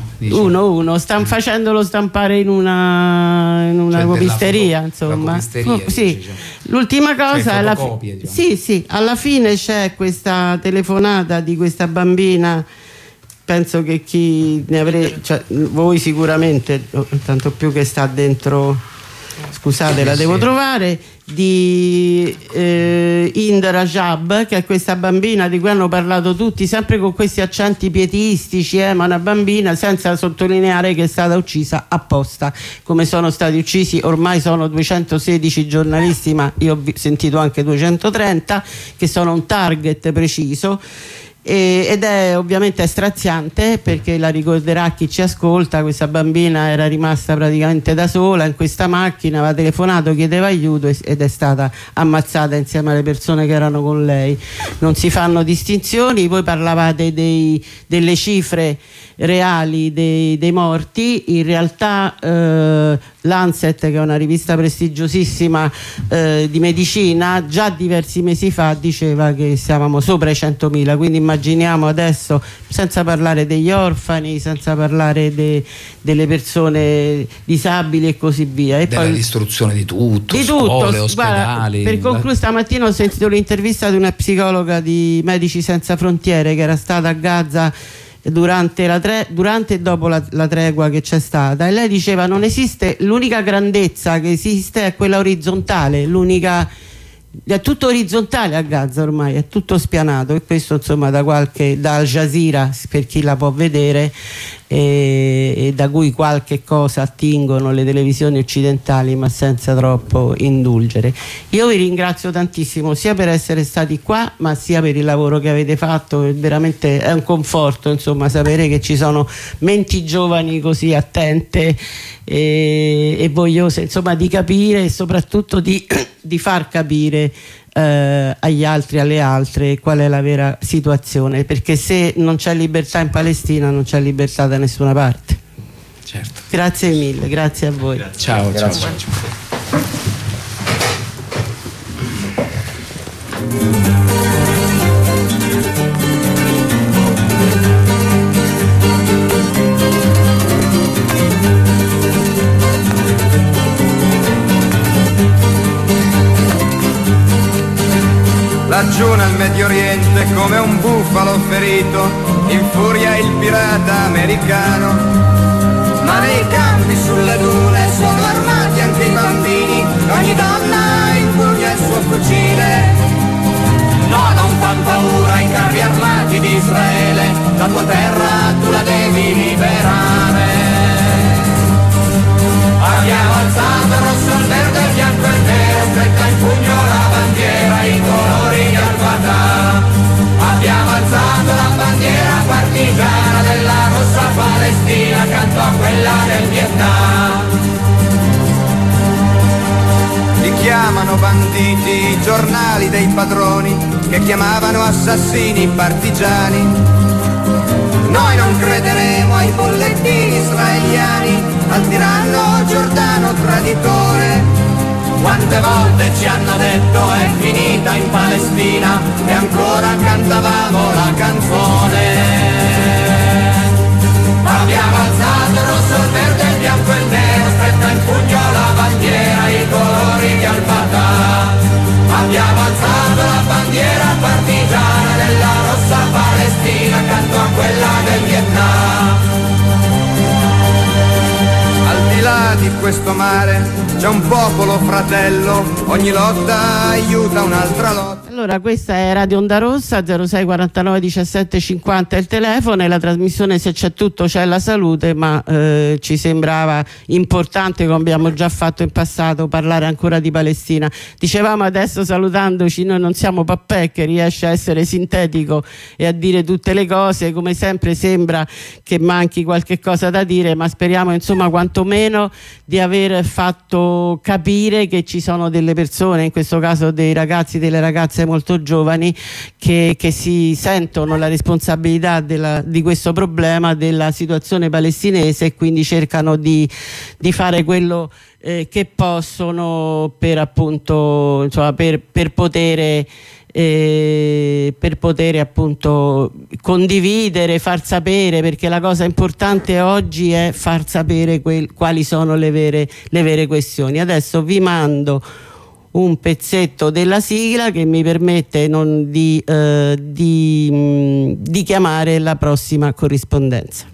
uno? Stanno facendolo stampare in una cioè copisteria, insomma. Sì. Diciamo. L'ultima cosa è sì, alla fine c'è questa telefonata di questa bambina. Penso che chi ne cioè, voi sicuramente, tanto più che sta dentro, scusate, la devo trovare, di Hind Rajab, che è questa bambina di cui hanno parlato tutti, sempre con questi accenti pietistici, ma una bambina, senza sottolineare che è stata uccisa apposta, come sono stati uccisi, ormai sono 216 giornalisti, ma io ho sentito anche 230, che sono un target preciso. Ed è ovviamente straziante, perché la ricorderà chi ci ascolta, questa bambina era rimasta praticamente da sola in questa macchina, aveva telefonato, chiedeva aiuto ed è stata ammazzata insieme alle persone che erano con lei. Non si fanno distinzioni. Voi parlavate delle cifre reali dei morti. In realtà Lancet, che è una rivista prestigiosissima di medicina, già diversi mesi fa diceva che siamo sopra i 100.000, quindi immaginiamo adesso, senza parlare degli orfani, senza parlare delle persone disabili e così via. E della poi distruzione di tutto, scuole, ospedali. Guarda, per concludere, stamattina ho sentito l'intervista di una psicologa di Medici Senza Frontiere che era stata a Gaza durante e dopo la tregua che c'è stata, e lei diceva: non esiste, l'unica grandezza che esiste è quella orizzontale, è tutto orizzontale a Gaza ormai, è tutto spianato, e questo insomma da Al Jazeera, per chi la può vedere, e da cui qualche cosa attingono le televisioni occidentali, ma senza troppo indulgere. Io vi ringrazio tantissimo, sia per essere stati qua, ma sia per il lavoro che avete fatto. Veramente è un conforto, insomma, sapere che ci sono menti giovani così attente e vogliose, insomma, di capire e soprattutto di far capire agli altri, alle altre, qual è la vera situazione, perché se non c'è libertà in Palestina non c'è libertà da nessuna parte. Certo. Grazie mille, grazie a voi. Ciao. Laggiù nel Medio Oriente, come un bufalo ferito, infuria il pirata americano. Ma nei campi sulle dune sono armati anche i bambini, ogni donna impugna il suo fucile. No, non fan paura i carri armati di Israele, la tua terra tu la devi liberare. Abbiamo alzato il rosso, il verde, il bianco e il nero, stretta in pugno la bandiera, i colori di Al-Fatah. Abbiamo alzato la bandiera partigiana della rossa Palestina accanto a quella del Vietnam. Li chiamano banditi i giornali dei padroni, che chiamavano assassini i partigiani. Noi non crederemo ai bollettini israeliani, al tiranno Giordano traditore. Quante volte ci hanno detto è finita in Palestina e ancora cantavamo la canzone. Abbiamo alzato il rosso, il verde, il bianco e il nero, stretta in pugno la bandiera, i colori di Al-Fatah. Abbiamo alzato la bandiera partigiana della rossa Palestina accanto a quella del Vietnam. questo mare c'è un popolo fratello, ogni lotta aiuta un'altra lotta. Allora, questa è Radio Onda Rossa, 06 49 17 50 è il telefono, e la trasmissione Se c'è tutto c'è la salute, ma ci sembrava importante, come abbiamo già fatto in passato, parlare ancora di Palestina. Dicevamo adesso, salutandoci, noi non siamo Pappè che riesce a essere sintetico e a dire tutte le cose, come sempre sembra che manchi qualche cosa da dire, ma speriamo insomma quantomeno di aver fatto capire che ci sono delle persone, in questo caso dei ragazzi, delle ragazze molto giovani, che si sentono la responsabilità di questo problema, della situazione palestinese, e quindi cercano di fare quello che possono per appunto, insomma, per poter appunto condividere, far sapere, perché la cosa importante oggi è far sapere quali sono le vere questioni. Adesso vi mando un pezzetto della sigla che mi permette di chiamare la prossima corrispondenza.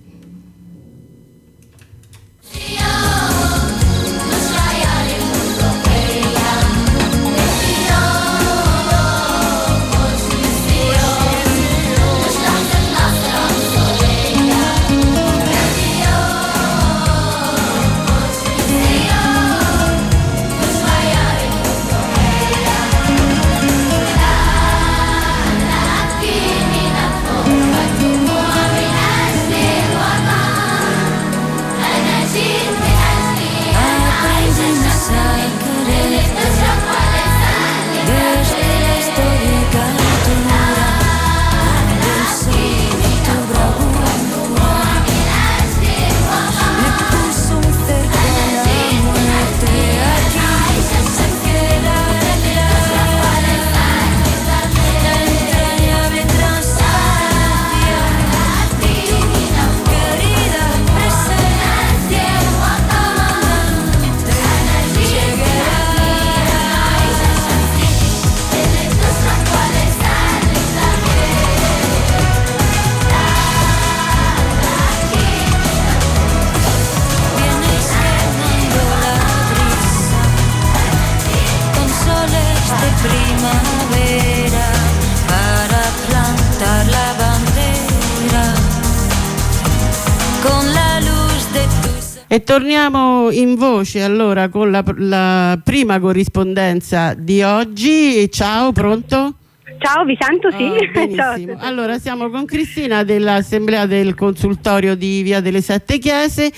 E torniamo in voce allora con la prima corrispondenza di oggi. Ciao, pronto? Ciao, vi sento? Sì. Benissimo. Allora, siamo con Cristina dell'Assemblea del Consultorio di Via delle Sette Chiese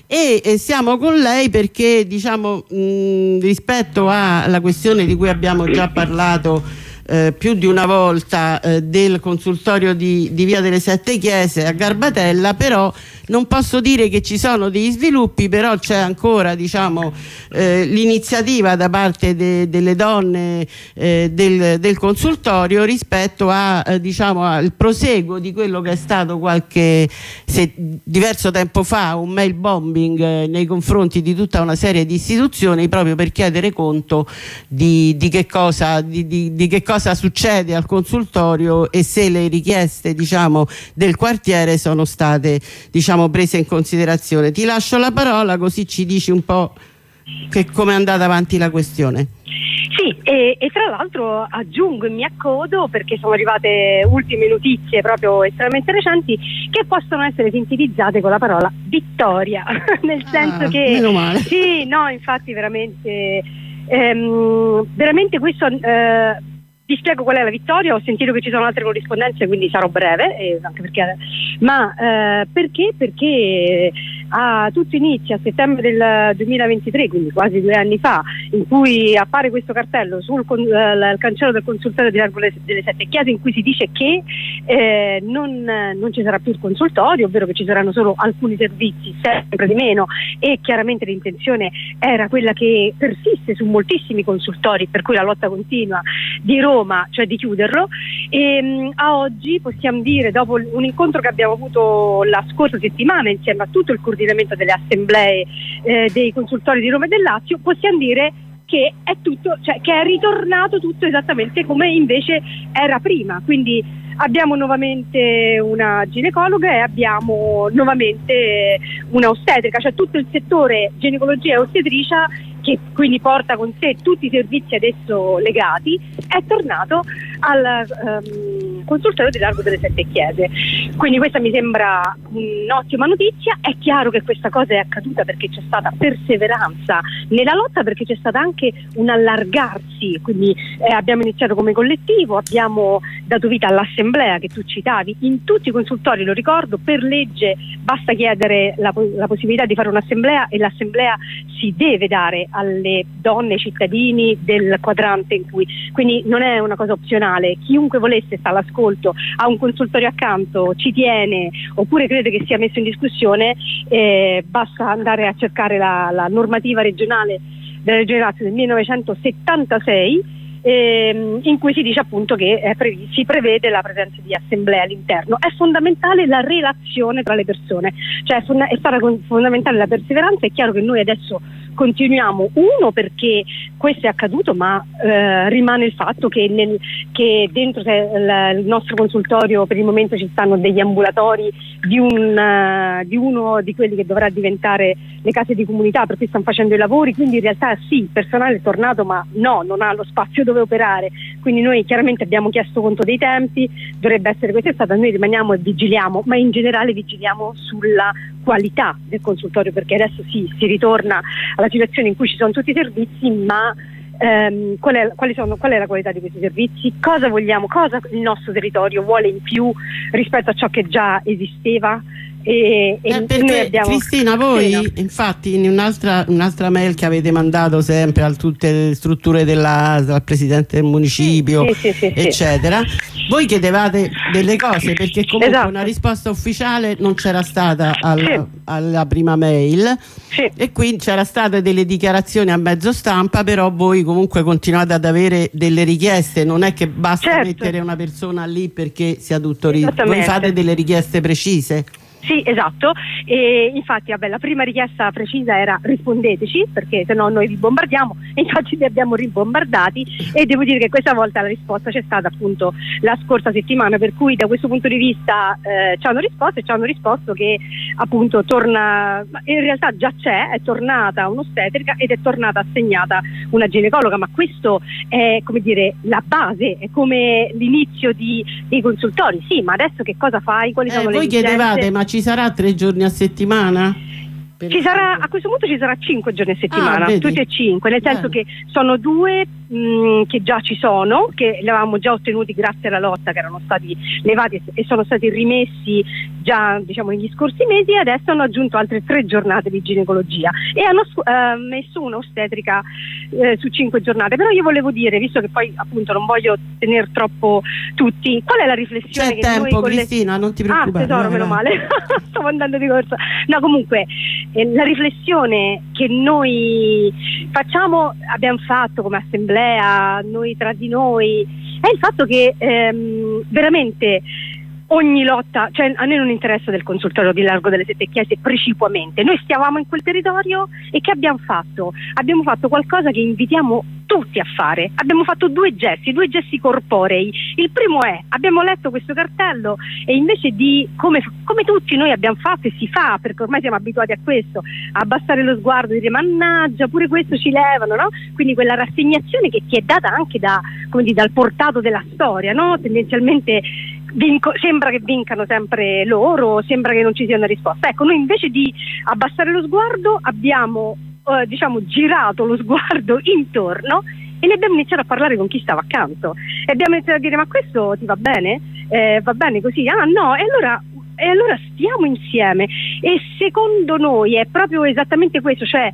e siamo con lei perché, diciamo, rispetto alla questione di cui abbiamo già parlato più di una volta, del consultorio di Via delle Sette Chiese a Garbatella, però non posso dire che ci sono degli sviluppi, però c'è ancora, diciamo, l'iniziativa da parte delle donne del consultorio rispetto diciamo, al proseguo di quello che è stato diverso tempo fa un mail bombing nei confronti di tutta una serie di istituzioni, proprio per chiedere conto di che cosa succede al consultorio e se le richieste, diciamo, del quartiere sono state, diciamo, prese in considerazione. Ti lascio la parola, così ci dici un po' come è andata avanti la questione. Sì, e tra l'altro aggiungo e mi accodo, perché sono arrivate ultime notizie proprio estremamente recenti che possono essere sintetizzate con la parola vittoria, nel senso che meno male. Sì, no, infatti veramente questo vi spiego qual è la vittoria. Ho sentito che ci sono altre corrispondenze, quindi sarò breve, anche perché tutto inizia a settembre del 2023, quindi quasi 2 anni fa, in cui appare questo cartello sul cancello del consultorio di Largo delle Sette Chiese, in cui si dice che non ci sarà più il consultorio, ovvero che ci saranno solo alcuni servizi, sempre di meno, e chiaramente l'intenzione era quella che persiste su moltissimi consultori, per cui la lotta continua di Roma, cioè di chiuderlo. E a oggi possiamo dire, dopo un incontro che abbiamo avuto la scorsa settimana insieme a tutto il coordinamento delle assemblee dei consultori di Roma e del Lazio, possiamo dire che è tutto, cioè che è ritornato tutto esattamente come invece era prima, quindi abbiamo nuovamente una ginecologa e abbiamo nuovamente una ostetrica, cioè tutto il settore ginecologia e ostetricia, che quindi porta con sé tutti i servizi ad esso legati, è tornato al consultorio di Largo delle Sette Chiese. Quindi questa mi sembra un'ottima notizia. È chiaro che questa cosa è accaduta perché c'è stata perseveranza nella lotta, perché c'è stato anche un allargarsi, quindi abbiamo iniziato come collettivo, abbiamo dato vita all'assemblea che tu citavi, in tutti i consultori, lo ricordo, per legge basta chiedere la possibilità di fare un'assemblea e l'assemblea si deve dare alle donne cittadini del quadrante in cui, quindi non è una cosa opzionale, chiunque volesse sta all'ascolto, ha un consultorio accanto, ci tiene oppure crede che sia messo in discussione, basta andare a cercare la normativa regionale della Regione Lazio del 1976, in cui si dice appunto che si prevede la presenza di assemblee all'interno. È fondamentale la relazione tra le persone, cioè è stata fondamentale la perseveranza. È chiaro che noi adesso continuiamo, uno perché questo è accaduto, ma rimane il fatto che dentro il nostro consultorio per il momento ci stanno degli ambulatori di uno di quelli che dovrà diventare le case di comunità, per cui stanno facendo i lavori, quindi in realtà sì, il personale è tornato, ma no, non ha lo spazio dove operare, quindi noi chiaramente abbiamo chiesto conto dei tempi, dovrebbe essere quest'estate, noi rimaniamo e vigiliamo, ma in generale vigiliamo sulla qualità del consultorio, perché adesso sì, si ritorna alla situazione in cui ci sono tutti i servizi, ma qual è la qualità di questi servizi, cosa vogliamo, cosa il nostro territorio vuole in più rispetto a ciò che già esisteva. Perché noi abbiamo... Cristina, voi infatti in un'altra mail che avete mandato sempre a tutte le strutture al presidente del municipio, eccetera, voi chiedevate delle cose, perché comunque una risposta ufficiale non c'era stata alla prima mail, e quindi c'era state delle dichiarazioni a mezzo stampa, però voi comunque continuate ad avere delle richieste, non è che basta mettere una persona lì perché sia tutto voi fate delle richieste precise. Sì, esatto, e infatti la prima richiesta precisa era rispondeteci, perché se no noi vi bombardiamo, e infatti li abbiamo ribombardati, e devo dire che questa volta la risposta c'è stata appunto la scorsa settimana, per cui da questo punto di vista ci hanno risposto che appunto torna, in realtà già è tornata un'ostetrica ed è tornata assegnata una ginecologa, ma questo è come dire la base, è come l'inizio dei consultori. Sì, ma adesso che cosa fai? Quali sono le esigenze? Voi chiedevate, ma ci sarà 3 giorni a settimana? A questo punto ci sarà 5 giorni a settimana, tutti e 5, nel senso che sono 2 che già ci sono, che li avevamo già ottenuti grazie alla lotta, che erano stati levati e sono stati rimessi già negli scorsi mesi, e adesso hanno aggiunto altre 3 giornate di ginecologia e hanno messo un'ostetrica su 5 giornate. Però io volevo dire, visto che poi appunto non voglio tenere troppo tutti, qual è la riflessione? C'è tempo, Cristina, non ti preoccupare. Tesoro, meno male, stavo andando di corsa. No, comunque la riflessione che noi abbiamo fatto come assemblea, noi tra di noi, è il fatto che veramente ogni lotta, cioè a noi non interessa del consultorio di Largo delle Sette Chiese precipuamente, noi stavamo in quel territorio e che abbiamo fatto? Abbiamo fatto qualcosa che invitiamo tutti a fare, abbiamo fatto 2 gesti corporei. Il primo è, abbiamo letto questo cartello e invece di, come tutti noi abbiamo fatto e si fa, perché ormai siamo abituati a questo, abbassare lo sguardo e dire mannaggia, pure questo ci levano, no? Quindi quella rassegnazione che ti è data anche dal portato della storia, no? Tendenzialmente sembra che vincano sempre loro, sembra che non ci sia una risposta. Ecco, noi invece di abbassare lo sguardo abbiamo girato lo sguardo intorno e ne abbiamo iniziato a parlare con chi stava accanto e abbiamo iniziato a dire ma questo ti va bene? Va bene così? Ah no, e allora stiamo insieme, e secondo noi è proprio esattamente questo, cioè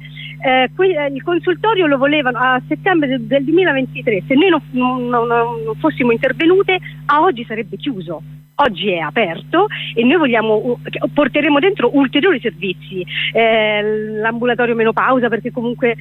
il consultorio lo volevano a settembre del 2023, se noi non fossimo intervenute a oggi sarebbe chiuso. oggi è aperto e noi porteremo dentro ulteriori servizi, l'ambulatorio menopausa, perché comunque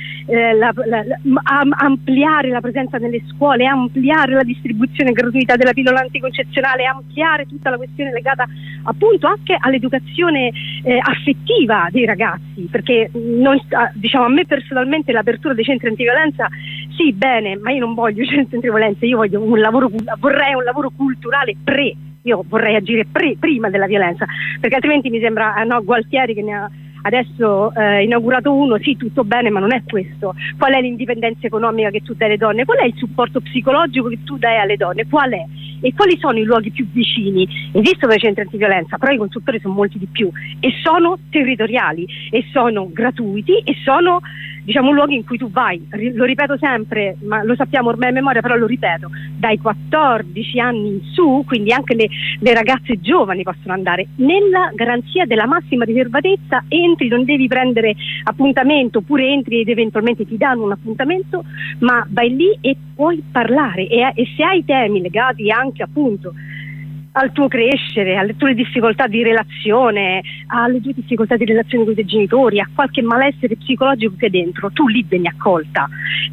ampliare la presenza nelle scuole, ampliare la distribuzione gratuita della pillola anticoncezionale, ampliare tutta la questione legata appunto anche all'educazione affettiva dei ragazzi, perché diciamo, a me personalmente l'apertura dei centri antiviolenza sì, bene, ma io non voglio centri antiviolenza, io voglio vorrei un lavoro culturale io vorrei agire prima della violenza, perché altrimenti mi sembra Gualtieri che ne ha adesso inaugurato uno, sì, tutto bene, ma non è questo. Qual è l'indipendenza economica che tu dai alle donne? Qual è il supporto psicologico che tu dai alle donne? Qual è? E quali sono i luoghi più vicini? Esistono i centri antiviolenza, però i consultori sono molti di più e sono territoriali e sono gratuiti e sono, diciamo, luoghi in cui tu vai, lo ripeto sempre, ma lo sappiamo ormai a memoria, però lo ripeto, dai 14 anni in su, quindi anche le ragazze giovani possono andare, nella garanzia della massima riservatezza. Entri, non devi prendere appuntamento, oppure entri ed eventualmente ti danno un appuntamento, ma vai lì e puoi parlare e se hai temi legati anche appunto al tuo crescere, alle tue difficoltà di relazione, alle tue difficoltà di relazione con i tuoi genitori, a qualche malessere psicologico che è dentro, tu lì vieni accolta,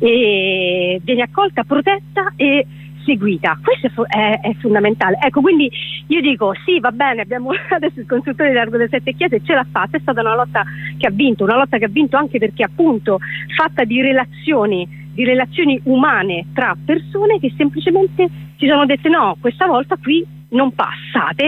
protetta e seguita. Questo è fondamentale. Ecco, quindi io dico sì, va bene, abbiamo adesso il consultore di Largo delle Sette Chiese ce l'ha fatta, è stata una lotta che ha vinto anche perché appunto fatta di relazioni umane tra persone che semplicemente si sono dette no, questa volta qui non passate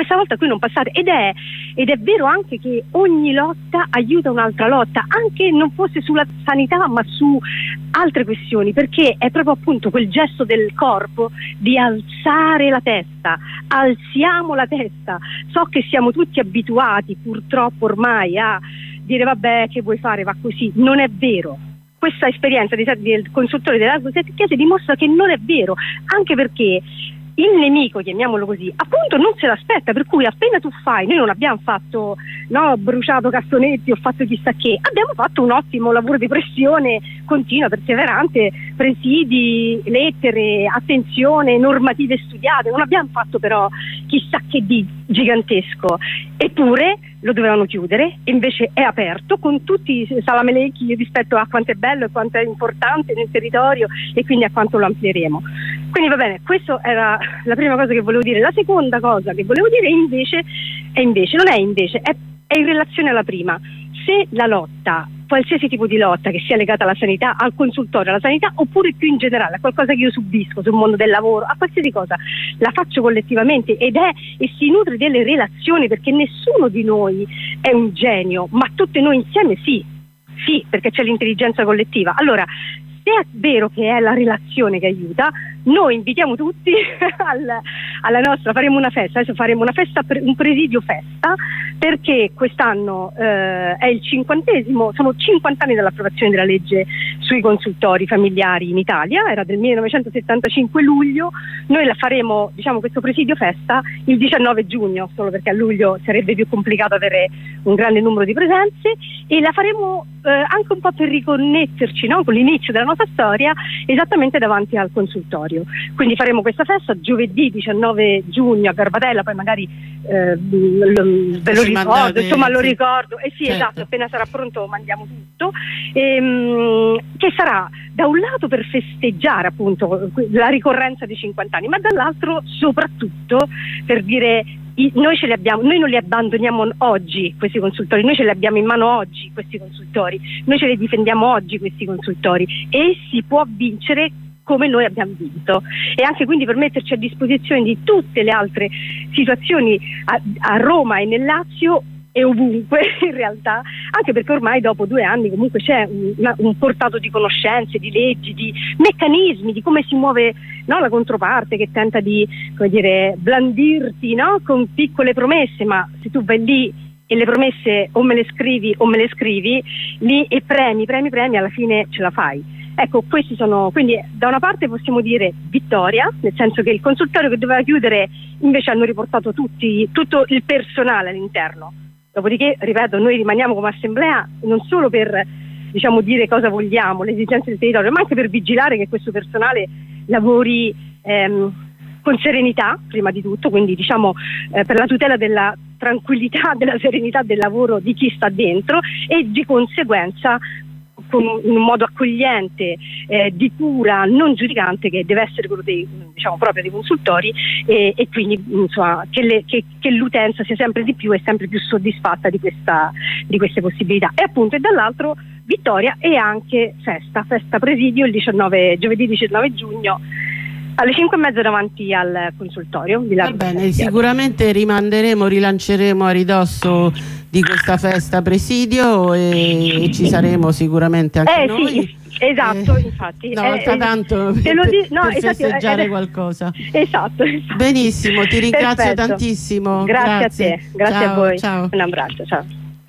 ed è vero anche che ogni lotta aiuta un'altra lotta, anche non fosse sulla sanità ma su altre questioni, perché è proprio appunto quel gesto del corpo di alzare la testa. Alziamo la testa. So che siamo tutti abituati purtroppo ormai a dire vabbè, che vuoi fare, va così. Non è vero. Questa esperienza del consultore della Largo Sette Chiese dimostra che non è vero, anche perché il nemico, chiamiamolo così, appunto non se l'aspetta, per cui appena tu fai, noi non abbiamo fatto bruciato cassonetti o fatto chissà che, abbiamo fatto un ottimo lavoro di pressione continua, perseverante, presidi, lettere, attenzione, normative studiate, non abbiamo fatto però chissà che di gigantesco, eppure lo dovevano chiudere e invece è aperto con tutti i salamelecchi rispetto a quanto è bello e quanto è importante nel territorio e quindi a quanto lo amplieremo. Quindi va bene, questa era la prima cosa che volevo dire. La seconda cosa che volevo dire è in relazione alla prima. Se la lotta, qualsiasi tipo di lotta che sia legata alla sanità, al consultorio, alla sanità, oppure più in generale a qualcosa che io subisco sul mondo del lavoro, a qualsiasi cosa, la faccio collettivamente e si nutre delle relazioni, perché nessuno di noi è un genio, ma tutti noi insieme sì, perché c'è l'intelligenza collettiva. Allora, se è vero che è la relazione che aiuta, noi invitiamo tutti alla nostra, faremo una festa, un presidio festa, perché quest'anno è il 50°, sono 50 anni dall'approvazione della legge sui consultori familiari in Italia, era del 1975 luglio, noi la faremo, diciamo, questo presidio festa il 19 giugno, solo perché a luglio sarebbe più complicato avere un grande numero di presenze, e la faremo anche un po' per riconnetterci, no, con l'inizio della nostra storia, esattamente davanti al consultorio. Quindi faremo questa festa giovedì 19 giugno a Garbatella, poi magari ve lo ricordo, insomma lo ricordo, sì, certo. Esatto, appena sarà pronto mandiamo tutto, che sarà da un lato per festeggiare appunto la ricorrenza di 50 anni, ma dall'altro soprattutto per dire noi non li abbandoniamo oggi questi consultori, noi ce li abbiamo in mano oggi questi consultori, noi ce li difendiamo oggi questi consultori, e si può vincere come noi abbiamo vinto, e anche quindi per metterci a disposizione di tutte le altre situazioni a Roma e nel Lazio e ovunque in realtà, anche perché ormai dopo 2 anni comunque c'è un portato di conoscenze, di leggi, di meccanismi, di come si muove, no, la controparte che tenta di, come dire, blandirti, no, con piccole promesse, ma se tu vai lì e le promesse o me le scrivi lì e premi, alla fine ce la fai. Ecco, questi sono, quindi da una parte possiamo dire vittoria, nel senso che il consultorio che doveva chiudere invece hanno riportato tutto il personale all'interno. Dopodiché, ripeto, noi rimaniamo come assemblea non solo per, diciamo, dire cosa vogliamo, le esigenze del territorio, ma anche per vigilare che questo personale lavori con serenità prima di tutto, quindi diciamo per la tutela della tranquillità, della serenità del lavoro di chi sta dentro, e di conseguenza con un modo accogliente, di cura, non giudicante, che deve essere quello proprio dei consultori, e quindi insomma che l'utenza sia sempre di più e sempre più soddisfatta di queste possibilità. E appunto, e dall'altro vittoria e anche festa presidio giovedì 19 giugno alle 5:30 davanti al consultorio di Va bene, sicuramente rilanceremo a ridosso di questa festa presidio e ci saremo sicuramente anche noi. Sì, esatto, infatti. Una volta tanto per festeggiare qualcosa. Esatto. Benissimo, ti ringrazio tantissimo. Grazie a te, grazie a voi. Ciao. Un abbraccio, ciao.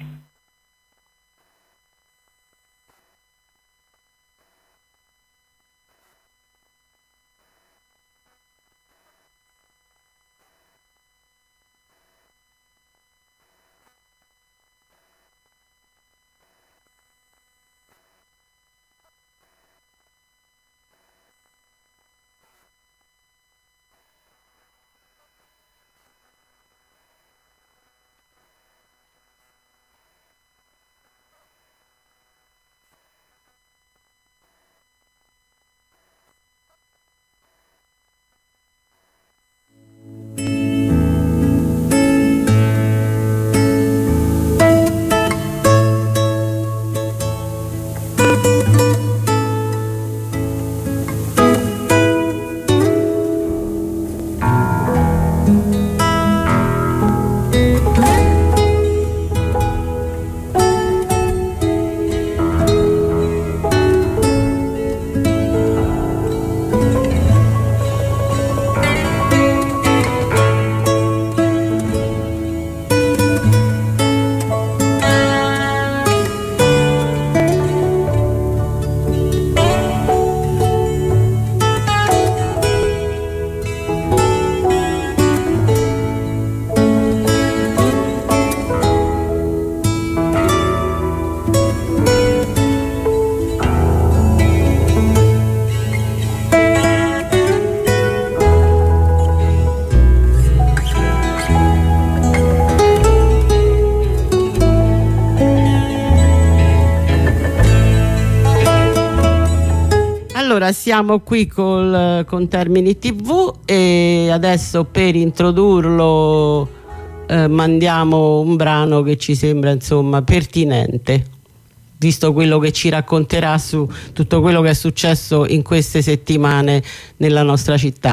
Allora, siamo qui con Termini TV e adesso per introdurlo mandiamo un brano che ci sembra insomma pertinente, visto quello che ci racconterà su tutto quello che è successo in queste settimane nella nostra città.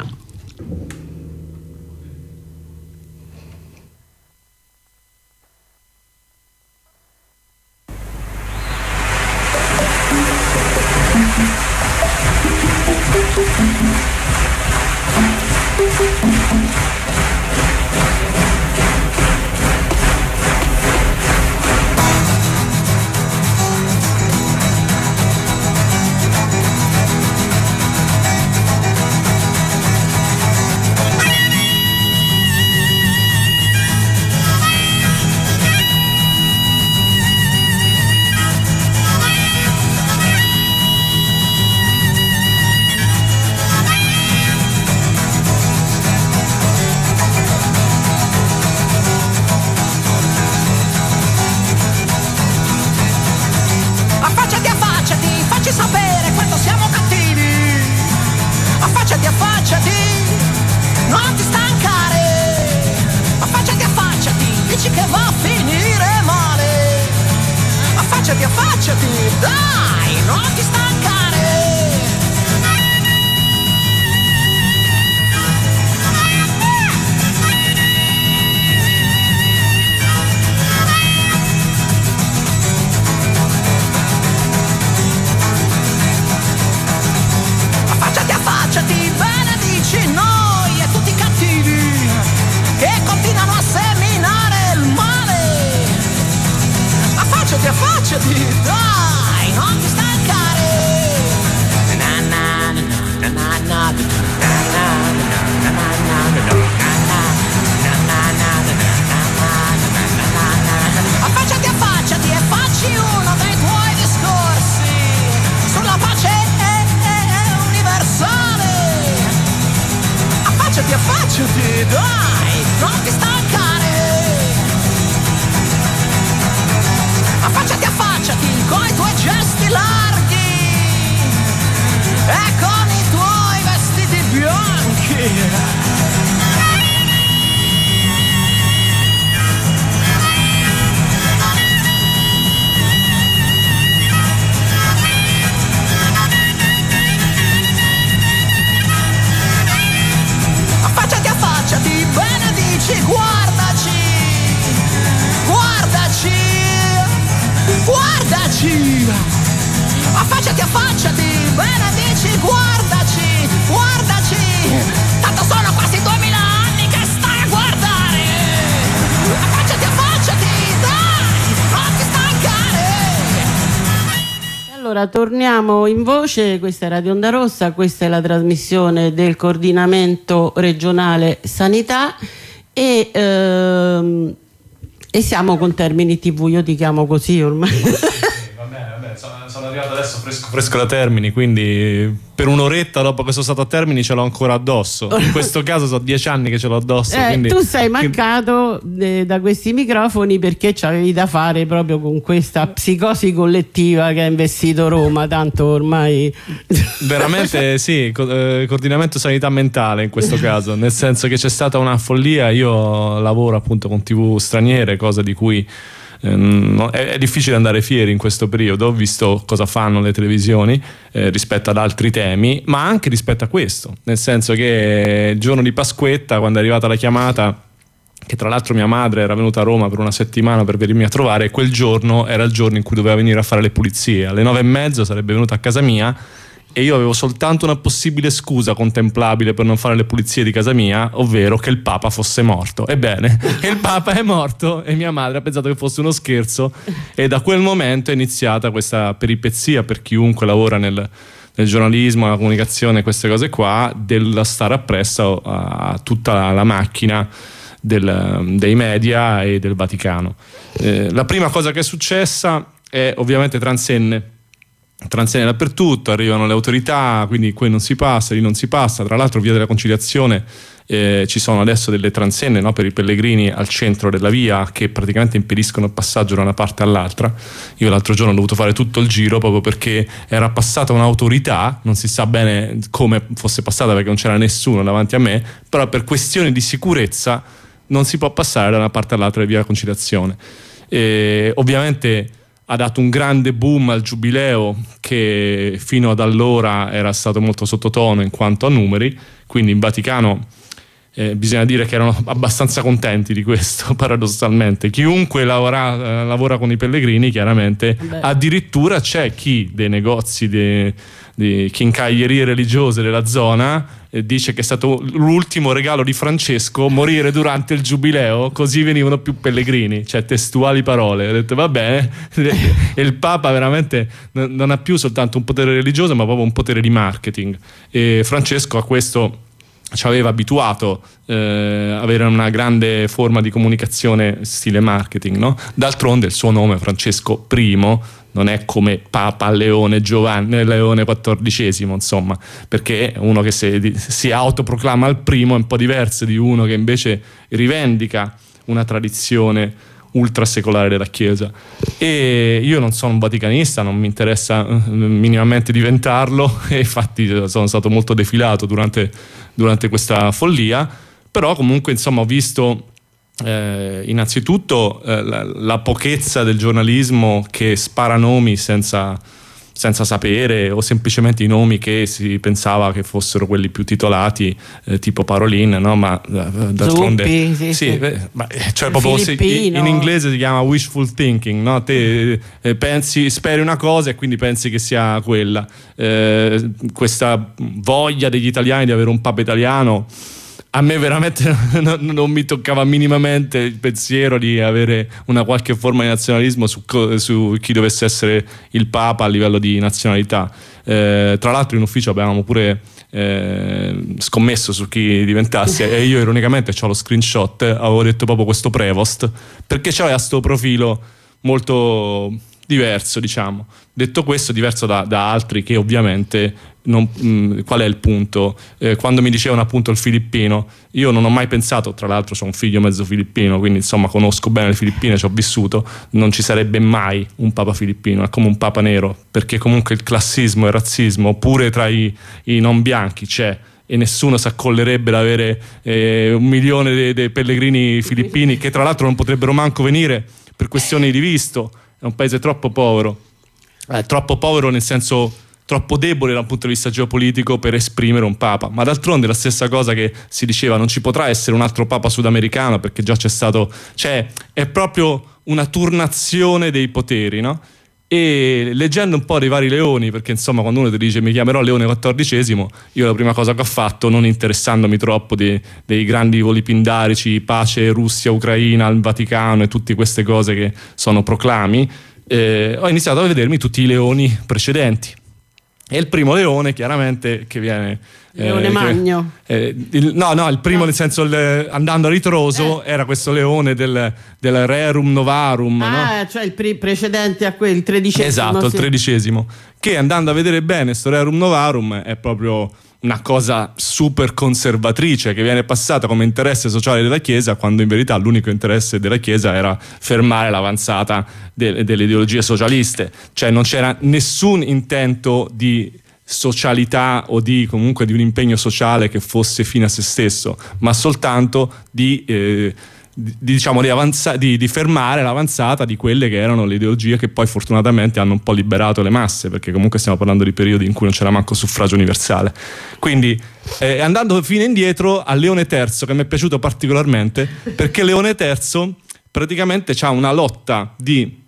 affacciati, affacciati, dai, non ti stancare. Affacciati, affacciati, con i tuoi gesti larghi e con i tuoi vestiti bianchi. Affacciati, affacciati, benedici, guardaci, guardaci, guardaci. Affacciati, affacciati, benedici, guardaci, guardaci. Tanto sono quasi 2000 anni che stai a guardare. Affacciati, affacciati, dai, non ti stancare. Allora, torniamo in voce, questa è Radio Onda Rossa, questa è la trasmissione del Coordinamento Regionale Sanità e siamo con Termini TV, io ti chiamo così ormai. Vabbè, sono arrivato adesso fresco da Termini, quindi per un'oretta dopo che sono stato a Termini ce l'ho ancora addosso. In questo caso sono 10 anni che ce l'ho addosso. Quindi... Tu sei mancato da questi microfoni perché c'avevi da fare proprio con questa psicosi collettiva che ha investito Roma, tanto ormai... Veramente sì, coordinamento sanità mentale in questo caso, nel senso che c'è stata una follia. Io lavoro appunto con TV straniere, cosa di cui... è difficile andare fieri in questo periodo, visto cosa fanno le televisioni rispetto ad altri temi, ma anche rispetto a questo, nel senso che il giorno di Pasquetta, quando è arrivata la chiamata, che tra l'altro mia madre era venuta a Roma per una settimana per venirmi a trovare, quel giorno era il giorno in cui doveva venire a fare le pulizie, alle 9:30 sarebbe venuta a casa mia e io avevo soltanto una possibile scusa contemplabile per non fare le pulizie di casa mia, ovvero che il Papa fosse morto. Ebbene, il Papa è morto e mia madre ha pensato che fosse uno scherzo e da quel momento è iniziata questa peripezia per chiunque lavora nel giornalismo, la comunicazione, queste cose qua, del stare appresso a tutta la macchina dei media e del Vaticano. La prima cosa che è successa è ovviamente transenne dappertutto, arrivano le autorità, quindi qui non si passa, lì non si passa. Tra l'altro via della Conciliazione ci sono adesso delle transenne, no, per i pellegrini al centro della via che praticamente impediscono il passaggio da una parte all'altra. Io l'altro giorno ho dovuto fare tutto il giro proprio perché era passata un'autorità, non si sa bene come fosse passata perché non c'era nessuno davanti a me, però per questioni di sicurezza non si può passare da una parte all'altra di via della Conciliazione. Ovviamente ha dato un grande boom al Giubileo che fino ad allora era stato molto sottotono in quanto a numeri, quindi in Vaticano bisogna dire che erano abbastanza contenti di questo, paradossalmente. Chiunque lavora con i pellegrini, chiaramente. Addirittura c'è chi dei negozi di chincaglierie religiose della zona dice che è stato l'ultimo regalo di Francesco morire durante il Giubileo, così venivano più pellegrini, cioè testuali parole. Ho detto va bene, e il Papa veramente non ha più soltanto un potere religioso ma proprio un potere di marketing, e Francesco a questo ci aveva abituato, avere una grande forma di comunicazione stile marketing, no? D'altronde il suo nome Francesco I non è come Papa Leone XIV, insomma, perché uno che si autoproclama il primo è un po' diverso di uno che invece rivendica una tradizione ultrasecolare della Chiesa. E io non sono un vaticanista, non mi interessa minimamente diventarlo, e infatti sono stato molto defilato durante questa follia, però comunque insomma ho visto innanzitutto la pochezza del giornalismo che spara nomi senza sapere, o semplicemente i nomi che si pensava che fossero quelli più titolati, tipo Parolin, no? Ma d'altronde cioè proprio in inglese si chiama wishful thinking, no? Te speri una cosa e quindi pensi che sia quella. Questa voglia degli italiani di avere un papa italiano, a me veramente non mi toccava minimamente il pensiero di avere una qualche forma di nazionalismo su chi dovesse essere il Papa a livello di nazionalità. Tra l'altro in ufficio avevamo pure scommesso su chi diventasse, e io ironicamente c'ho lo screenshot, avevo detto proprio questo Prevost, perché c'aveva sto profilo molto diverso, diciamo. Detto questo, diverso da altri che ovviamente qual è il punto? Quando mi dicevano appunto il filippino, io non ho mai pensato, tra l'altro ho un figlio mezzo filippino, quindi insomma conosco bene le Filippine, ci ho vissuto, non ci sarebbe mai un papa filippino, è come un papa nero, perché comunque il classismo e il razzismo pure tra i non bianchi c'è, e nessuno si accollerebbe ad avere 1 milione dei pellegrini filippini, che tra l'altro non potrebbero manco venire per questioni di visto. È un paese troppo povero nel senso troppo debole dal punto di vista geopolitico per esprimere un papa. Ma d'altronde la stessa cosa che si diceva, non ci potrà essere un altro papa sudamericano perché già c'è stato, cioè è proprio una turnazione dei poteri, no? E leggendo un po' dei vari leoni, perché insomma quando uno ti dice mi chiamerò Leone XIV, io la prima cosa che ho fatto, non interessandomi troppo dei grandi voli pindarici, pace Russia, Ucraina, il Vaticano e tutte queste cose che sono proclami, ho iniziato a vedermi tutti i leoni precedenti. E il primo leone chiaramente che viene Leone Magno, il primo nel senso andando a ritroso era questo leone del Rerum Novarum, no? Cioè il precedente a quel, il 13°. Esatto, sì. Il 13°, che andando a vedere bene sto Rerum Novarum è proprio una cosa super conservatrice che viene passata come interesse sociale della Chiesa, quando in verità l'unico interesse della Chiesa era fermare l'avanzata delle ideologie socialiste, cioè non c'era nessun intento di socialità o di comunque di un impegno sociale che fosse fine a se stesso, ma soltanto di fermare l'avanzata di quelle che erano le ideologie che poi fortunatamente hanno un po' liberato le masse, perché comunque stiamo parlando di periodi in cui non c'era manco suffragio universale. Quindi andando fino indietro a Leone III, che mi è piaciuto particolarmente perché Leone III praticamente c'ha una lotta di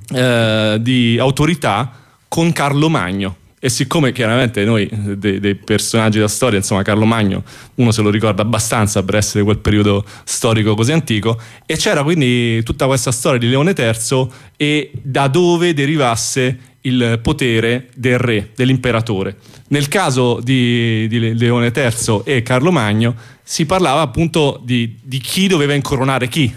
autorità con Carlo Magno. E siccome chiaramente noi dei personaggi della storia, insomma Carlo Magno uno se lo ricorda abbastanza per essere quel periodo storico così antico, e c'era quindi tutta questa storia di Leone III e da dove derivasse il potere del re, dell'imperatore. Nel caso di Leone III e Carlo Magno si parlava appunto di chi doveva incoronare chi,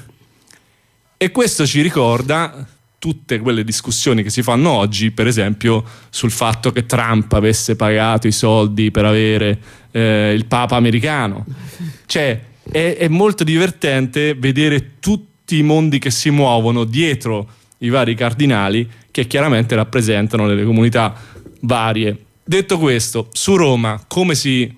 e questo ci ricorda tutte quelle discussioni che si fanno oggi, per esempio sul fatto che Trump avesse pagato i soldi per avere il Papa americano. Cioè è molto divertente vedere tutti i mondi che si muovono dietro i vari cardinali, che chiaramente rappresentano le comunità varie. Detto questo, su Roma come si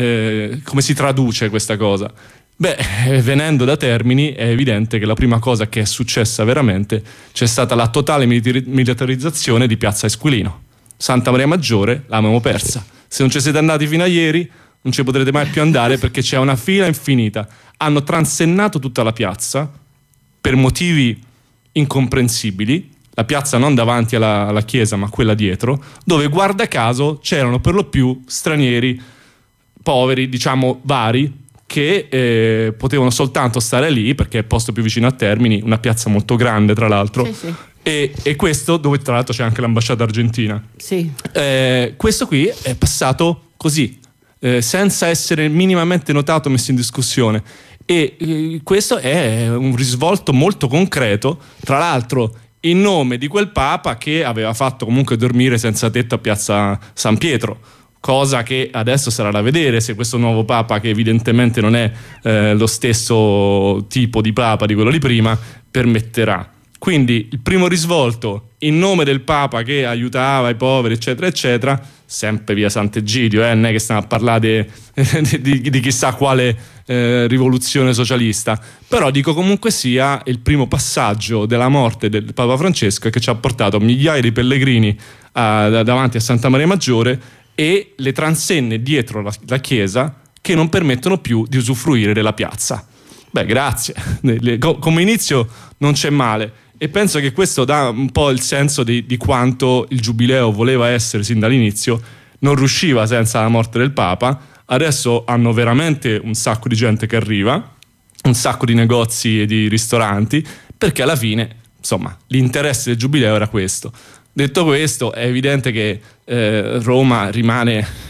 traduce questa cosa? Beh, venendo da Termini è evidente che la prima cosa che è successa veramente c'è stata la totale militarizzazione di Piazza Esquilino. Santa Maria Maggiore l'abbiamo persa. Se non ci siete andati fino a ieri non ci potrete mai più andare perché c'è una fila infinita. Hanno transennato tutta la piazza per motivi incomprensibili, la piazza non davanti alla chiesa ma quella dietro, dove guarda caso c'erano per lo più stranieri poveri, diciamo vari, che potevano soltanto stare lì perché è il posto più vicino a Termini, una piazza molto grande tra l'altro. Sì. E questo dove tra l'altro c'è anche l'ambasciata argentina. Sì. Questo qui è passato così, senza essere minimamente notato, messo in discussione, e questo è un risvolto molto concreto, tra l'altro in nome di quel Papa che aveva fatto comunque dormire senza tetto a Piazza San Pietro, cosa che adesso sarà da vedere se questo nuovo Papa, che evidentemente non è lo stesso tipo di Papa di quello di prima, permetterà. Quindi il primo risvolto in nome del Papa che aiutava i poveri eccetera eccetera, sempre via Sant'Egidio, non è che stiamo a parlare di chissà quale rivoluzione socialista, però dico comunque sia il primo passaggio della morte del Papa Francesco che ci ha portato migliaia di pellegrini davanti a Santa Maria Maggiore e le transenne dietro la chiesa che non permettono più di usufruire della piazza. Beh, grazie, come inizio non c'è male, e penso che questo dà un po' il senso di quanto il giubileo voleva essere sin dall'inizio, non riusciva senza la morte del Papa. Adesso hanno veramente un sacco di gente che arriva, un sacco di negozi e di ristoranti, perché alla fine, insomma, l'interesse del giubileo era questo. Detto questo, è evidente che Roma rimane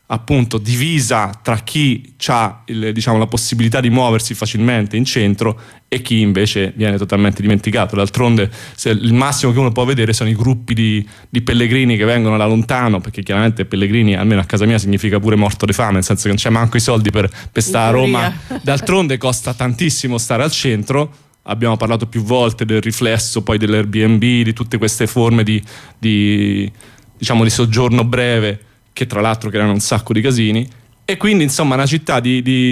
appunto divisa tra chi ha la possibilità di muoversi facilmente in centro e chi invece viene totalmente dimenticato. D'altronde il massimo che uno può vedere sono i gruppi di pellegrini che vengono da lontano, perché chiaramente pellegrini, almeno a casa mia, significa pure morto di fame, nel senso che non c'è manco i soldi per stare a Roma. D'altronde costa tantissimo stare al centro. Abbiamo parlato più volte del riflesso poi dell'Airbnb, di tutte queste forme di soggiorno breve, che tra l'altro creano un sacco di casini, e quindi insomma una città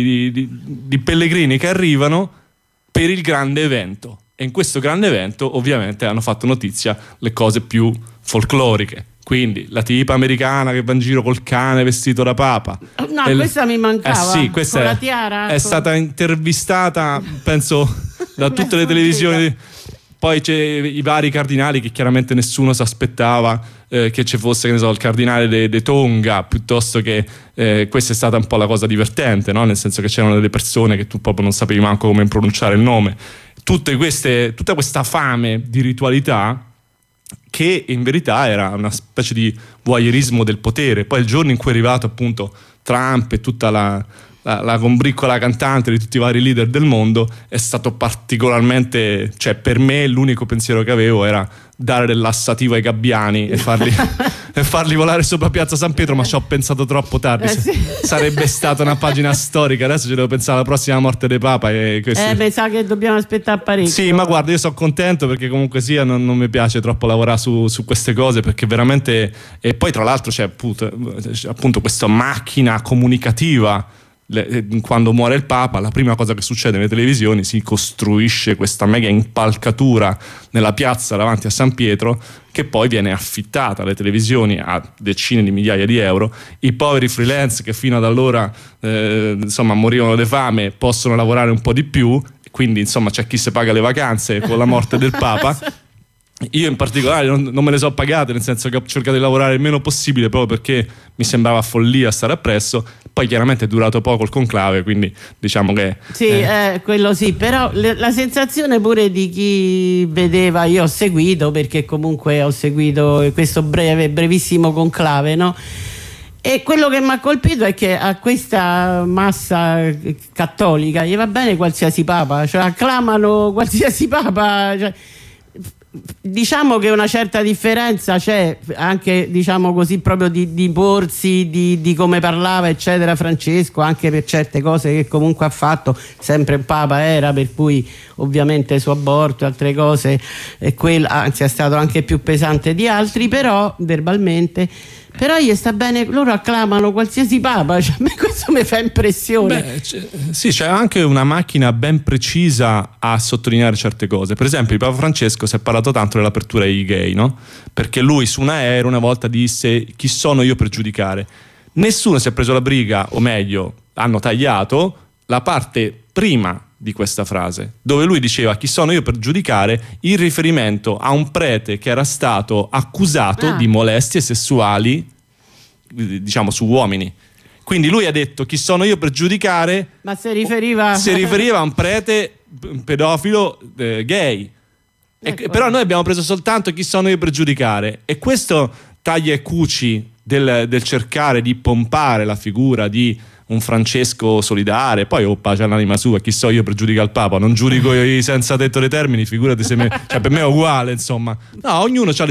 di pellegrini che arrivano per il grande evento, e in questo grande evento ovviamente hanno fatto notizia le cose più folcloriche, quindi la tipa americana che va in giro col cane vestito da papa. No, questa mi mancava. Sì, questa con la tiara, è stata intervistata penso da tutte le televisioni. Poi c'è i vari cardinali che chiaramente nessuno si aspettava che ci fosse, che ne so, il cardinale de Tonga, piuttosto che questa è stata un po' la cosa divertente, no? Nel senso che c'erano delle persone che tu proprio non sapevi manco come pronunciare il nome. Tutta questa fame di ritualità, che in verità era una specie di voyeurismo del potere. Poi il giorno in cui è arrivato appunto Trump e tutta la combriccola cantante di tutti i vari leader del mondo, è stato particolarmente, cioè per me l'unico pensiero che avevo era dare del lassativo ai gabbiani e farli volare sopra Piazza San Pietro, ma ci ho pensato troppo tardi. Sì. Sarebbe stata una pagina storica. Adesso ci devo pensare alla prossima morte del Papa mi sa che dobbiamo aspettare parecchio. Sì, ma guarda, io sono contento, perché comunque sia non mi piace troppo lavorare su queste cose, perché veramente, e poi tra l'altro c'è appunto questa macchina comunicativa. Quando muore il Papa, la prima cosa che succede nelle televisioni, si costruisce questa mega impalcatura nella piazza davanti a San Pietro, che poi viene affittata alle televisioni a decine di migliaia di euro. I poveri freelance che fino ad allora morivano di fame possono lavorare un po' di più, quindi insomma c'è chi si paga le vacanze con la morte del Papa. Io in particolare non me le so pagate, nel senso che ho cercato di lavorare il meno possibile, proprio perché mi sembrava follia stare appresso. Poi chiaramente è durato poco il conclave, quindi diciamo che sì, quello sì, però la sensazione pure di chi vedeva, io ho seguito, perché comunque ho seguito questo brevissimo conclave, no? E quello che mi ha colpito è che a questa massa cattolica gli va bene qualsiasi papa, cioè acclamano qualsiasi papa, cioè, diciamo che una certa differenza c'è anche, diciamo così, proprio di porsi, di come parlava eccetera Francesco, anche per certe cose che comunque ha fatto. Sempre un papa era, per cui ovviamente su aborto e altre cose, e anzi è stato anche più pesante di altri, però verbalmente. Però gli sta bene, loro acclamano qualsiasi papa, cioè, questo mi fa impressione. Sì, c'è anche una macchina ben precisa a sottolineare certe cose. Per esempio il Papa Francesco si è parlato tanto dell'apertura ai gay, no? Perché lui su un aereo una volta disse: chi sono io per giudicare? Nessuno si è preso la briga, o meglio hanno tagliato la parte prima di questa frase, dove lui diceva: chi sono io per giudicare, in riferimento a un prete che era stato accusato di molestie sessuali, diciamo, su uomini. Quindi lui ha detto: chi sono io per giudicare, ma si riferiva a un prete pedofilo gay. Ecco. Però noi abbiamo preso soltanto chi sono io per giudicare, e questo taglia e cuci del cercare di pompare la figura di un Francesco solidale. Poi pace all'anima sua, chi so io per giudicare il Papa, non giudico io senza tetto dei termini, figurati se cioè per me è uguale, insomma. No, ognuno ha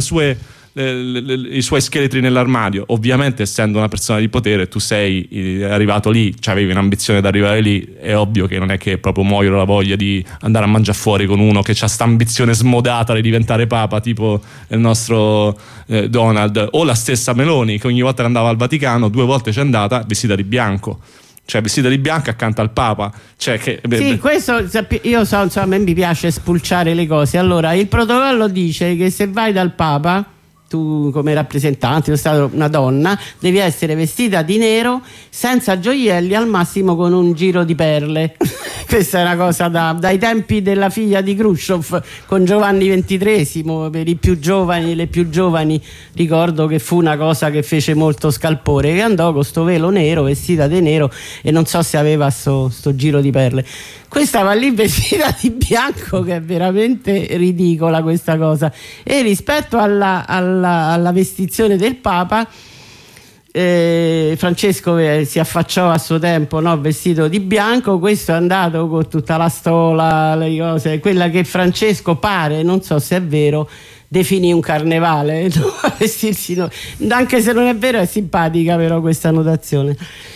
i suoi scheletri nell'armadio. Ovviamente, essendo una persona di potere, tu sei arrivato lì, cioè avevi un'ambizione di arrivare lì, è ovvio che non è che proprio muoiono la voglia di andare a mangiare fuori con uno che ha sta ambizione smodata di diventare Papa, tipo il nostro Donald, o la stessa Meloni, che ogni volta che andava al Vaticano 2 volte c'è andata vestita di bianco. Cioè vestita di bianco accanto al Papa, cioè che, sì, questo io so, insomma, a me mi piace spulciare le cose. Allora, il protocollo dice che se vai dal Papa, tu come rappresentante, sei stata una donna, devi essere vestita di nero, senza gioielli, al massimo con un giro di perle. Questa è una cosa dai tempi della figlia di Khrushchev con Giovanni XXIII. Per i più giovani, le più giovani, ricordo che fu una cosa che fece molto scalpore, che andò con sto velo nero, vestita di nero, e non so se aveva sto giro di perle. Questa va lì vestita di bianco, che è veramente ridicola questa cosa. E rispetto alla vestizione del Papa, Francesco si affacciò a suo tempo, no, vestito di bianco. Questo è andato con tutta la stola, le cose, quella che Francesco pare, non so se è vero, definì un carnevale, no? Vestirsi, no. Anche se non è vero, è simpatica però questa notazione.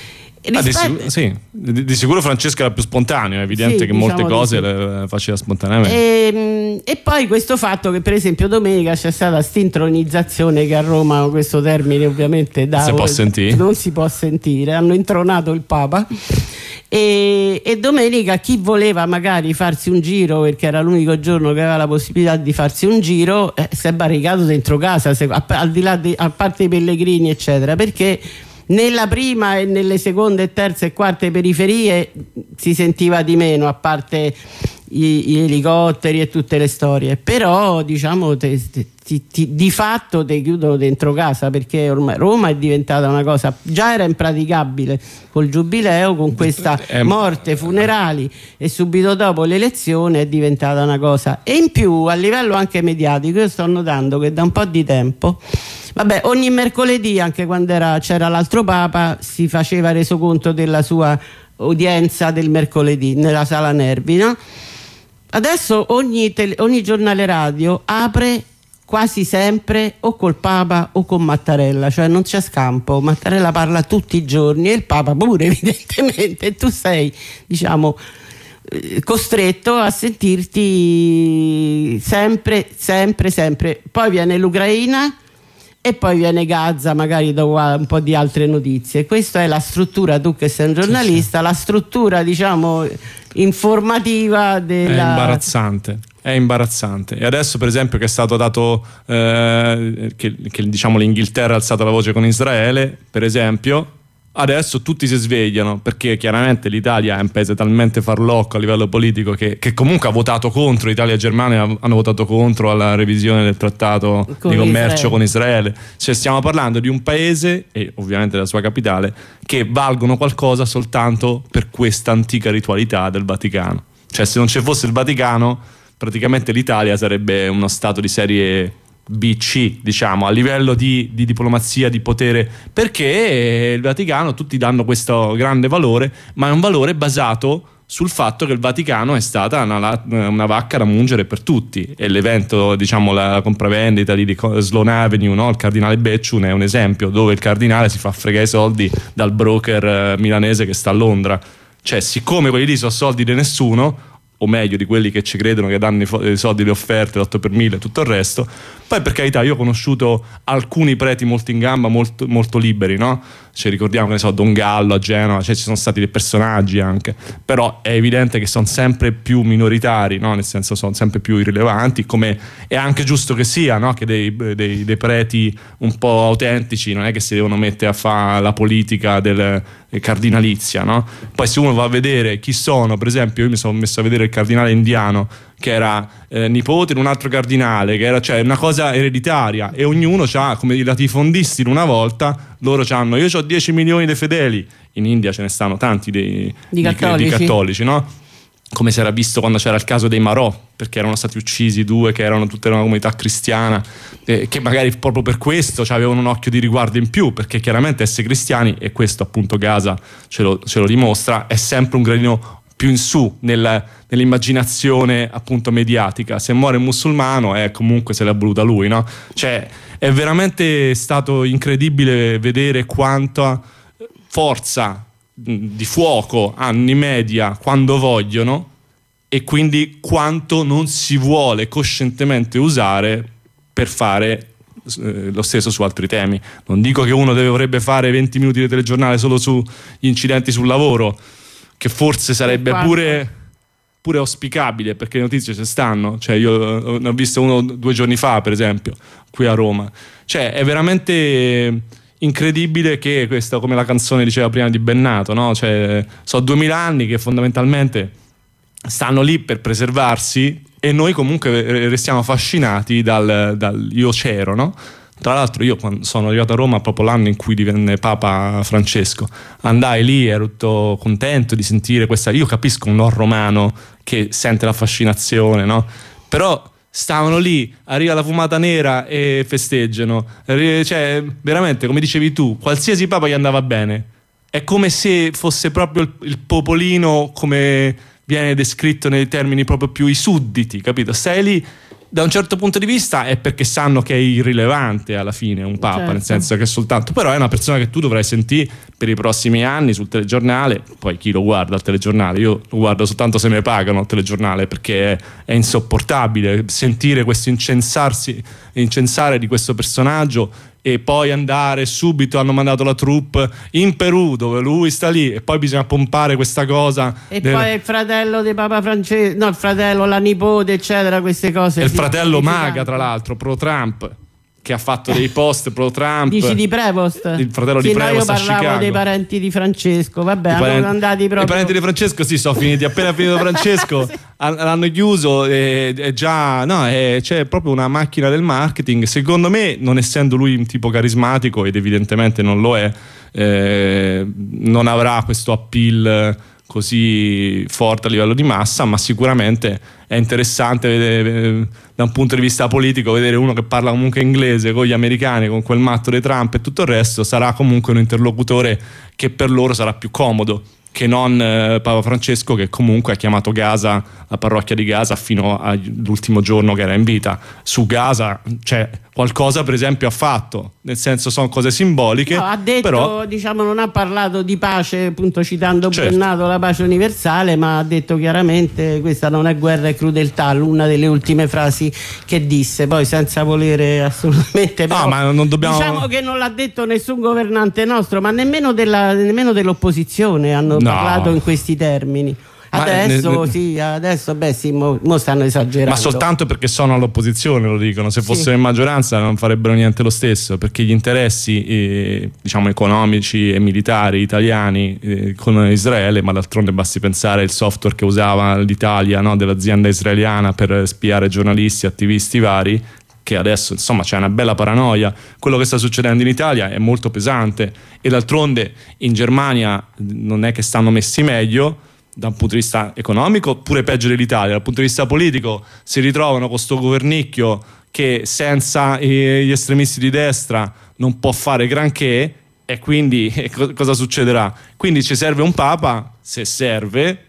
Di sicuro Francesca era più spontaneo, è evidente, sì, che diciamo molte cose le faceva spontaneamente. E poi questo fatto che per esempio domenica c'è stata st'intronizzazione, che a Roma questo termine ovviamente non si può sentire, hanno intronato il Papa. E domenica chi voleva magari farsi un giro, perché era l'unico giorno che aveva la possibilità di farsi un giro, si è barricato dentro casa, al di là a parte i pellegrini eccetera, perché nella prima e nelle seconde, terze e quarte periferie si sentiva di meno, a parte gli elicotteri e tutte le storie, però diciamo di fatto ti chiudono dentro casa, perché ormai Roma è diventata una cosa, già era impraticabile col giubileo, con questa morte, funerali e subito dopo l'elezione è diventata una cosa. E in più a livello anche mediatico io sto notando che da un po' di tempo, vabbè, ogni mercoledì, anche quando c'era l'altro Papa, si faceva resoconto della sua udienza del mercoledì nella Sala Nervi, no? Adesso ogni giornale radio apre quasi sempre o col Papa o con Mattarella, cioè non c'è scampo. Mattarella parla tutti i giorni e il Papa pure, evidentemente, e tu sei, diciamo, costretto a sentirti sempre. Poi viene l'Ucraina e poi viene Gaza, magari dopo un po' di altre notizie. Questa è la struttura, tu che sei un giornalista, la struttura, diciamo, informativa della... È imbarazzante. E adesso, per esempio, che è stato dato che diciamo l'Inghilterra ha alzato la voce con Israele, per esempio, adesso tutti si svegliano, perché chiaramente l'Italia è un paese talmente farlocco a livello politico che comunque ha votato contro. Italia e Germania hanno votato contro alla revisione del trattato di commercio con Israele. Cioè stiamo parlando di un paese, e ovviamente la sua capitale, che valgono qualcosa soltanto per questa antica ritualità del Vaticano. Cioè se non ci fosse il Vaticano, praticamente l'Italia sarebbe uno stato di serie BC, diciamo, a livello di diplomazia, di potere, perché il Vaticano, tutti danno questo grande valore, ma è un valore basato sul fatto che il Vaticano è stata una vacca da mungere per tutti. E l'evento, diciamo, la compravendita di Sloane Avenue, no? Il cardinale Becciun è un esempio dove il cardinale si fa fregare i soldi dal broker milanese che sta a Londra. Cioè, siccome quelli lì sono soldi di nessuno, o meglio di quelli che ci credono, che danno i soldi, le offerte, l'8 per 1000 e tutto il resto. Poi, per carità, io ho conosciuto alcuni preti molto in gamba, molto, molto liberi, no? Cioè, ricordiamo che ne so, Don Gallo a Genova, cioè ci sono stati dei personaggi anche, però è evidente che sono sempre più minoritari, no? Nel senso, sono sempre più irrilevanti, come è anche giusto che sia, no? Che dei preti un po' autentici non è che si devono mettere a fare la politica del cardinalizia, no? Poi se uno va a vedere chi sono, per esempio io mi sono messo a vedere il cardinale indiano, che era nipote di un altro cardinale, che era, cioè, una cosa ereditaria, e ognuno ha, come i latifondisti in una volta, loro hanno, io ho 10 milioni di fedeli, in India ce ne stanno tanti di cattolici, no? Come si era visto quando c'era il caso dei Marò, perché erano stati uccisi 2 che erano tutte una comunità cristiana, che magari proprio per questo avevano un occhio di riguardo in più, perché chiaramente essere cristiani, e questo appunto Gaza ce lo dimostra, è sempre un gradino più in su nell'immaginazione appunto mediatica. Se muore un musulmano comunque se l'ha voluta lui, no? Cioè è veramente stato incredibile vedere quanta forza di fuoco hanno i media quando vogliono, e quindi quanto non si vuole coscientemente usare per fare lo stesso su altri temi. Non dico che uno dovrebbe fare 20 minuti di telegiornale solo sugli incidenti sul lavoro, che forse sarebbe pure auspicabile, perché le notizie ci stanno. Cioè io ne ho visto uno 2 giorni fa, per esempio, qui a Roma. Cioè è veramente incredibile che questo, come la canzone diceva prima di Bennato, no? Cioè sono 2000 anni che fondamentalmente stanno lì per preservarsi, e noi comunque restiamo affascinati dal io c'ero, no? Tra l'altro io, quando sono arrivato a Roma, proprio l'anno in cui divenne Papa Francesco, andai lì, ero tutto contento di sentire questa... Io capisco un non romano che sente la fascinazione, no? Però stavano lì, arriva la fumata nera e festeggiano. Cioè, veramente, come dicevi tu, qualsiasi papa gli andava bene. È come se fosse proprio il popolino, come viene descritto nei termini proprio più i sudditi, capito? Stai lì, da un certo punto di vista è perché sanno che è irrilevante alla fine un papa, certo. Nel senso che soltanto, però è una persona che tu dovrai sentire per i prossimi anni sul telegiornale. Poi chi lo guarda al telegiornale? Io lo guardo soltanto se me pagano al telegiornale, perché è insopportabile sentire questo incensare di questo personaggio, e poi andare subito, hanno mandato la troupe in Perù dove lui sta lì, e poi bisogna pompare questa cosa e poi il fratello di Papa Francesco, no, il fratello, la nipote, eccetera, queste cose. E il fratello Maga, tra l'altro, pro Trump, che ha fatto dei post pro Trump. Dici di Prevost? Il fratello di Prevost a Chicago. Io parlavo dei parenti di Francesco, vabbè, hanno andati proprio. I parenti di Francesco sì, sono finiti, appena finito Francesco sì. L'hanno chiuso, e già no, c'è proprio una macchina del marketing, secondo me, non essendo lui un tipo carismatico, ed evidentemente non lo è, non avrà questo appeal così forte a livello di massa, ma sicuramente è interessante vedere, da un punto di vista politico, vedere uno che parla comunque inglese con gli americani, con quel matto di Trump e tutto il resto. Sarà comunque un interlocutore che per loro sarà più comodo che non Papa Francesco, che comunque ha chiamato Gaza, la parrocchia di Gaza, fino all'ultimo giorno che era in vita. Su Gaza, cioè, qualcosa per esempio ha fatto, nel senso, sono cose simboliche. No, ha detto, però, diciamo, non ha parlato di pace, appunto citando Bennato, la pace universale, ma ha detto chiaramente questa non è guerra, è crudeltà, una delle ultime frasi che disse, poi senza volere assolutamente, però, ma non dobbiamo... diciamo che non l'ha detto nessun governante nostro, ma nemmeno dell'opposizione hanno parlato in questi termini. Adesso mo stanno esagerando. Ma soltanto perché sono all'opposizione lo dicono. Se fossero in maggioranza non farebbero niente lo stesso, perché gli interessi diciamo economici e militari italiani con Israele, ma d'altronde basti pensare al software che usava l'Italia, no, dell'azienda israeliana per spiare giornalisti, attivisti vari, che adesso insomma c'è una bella paranoia. Quello che sta succedendo in Italia è molto pesante, e d'altronde in Germania non è che stanno messi meglio da un punto di vista economico, pure peggio dell'Italia. Dal punto di vista politico si ritrovano con sto governicchio che senza gli estremisti di destra non può fare granché, e quindi cosa succederà? Quindi ci serve un papa, se serve,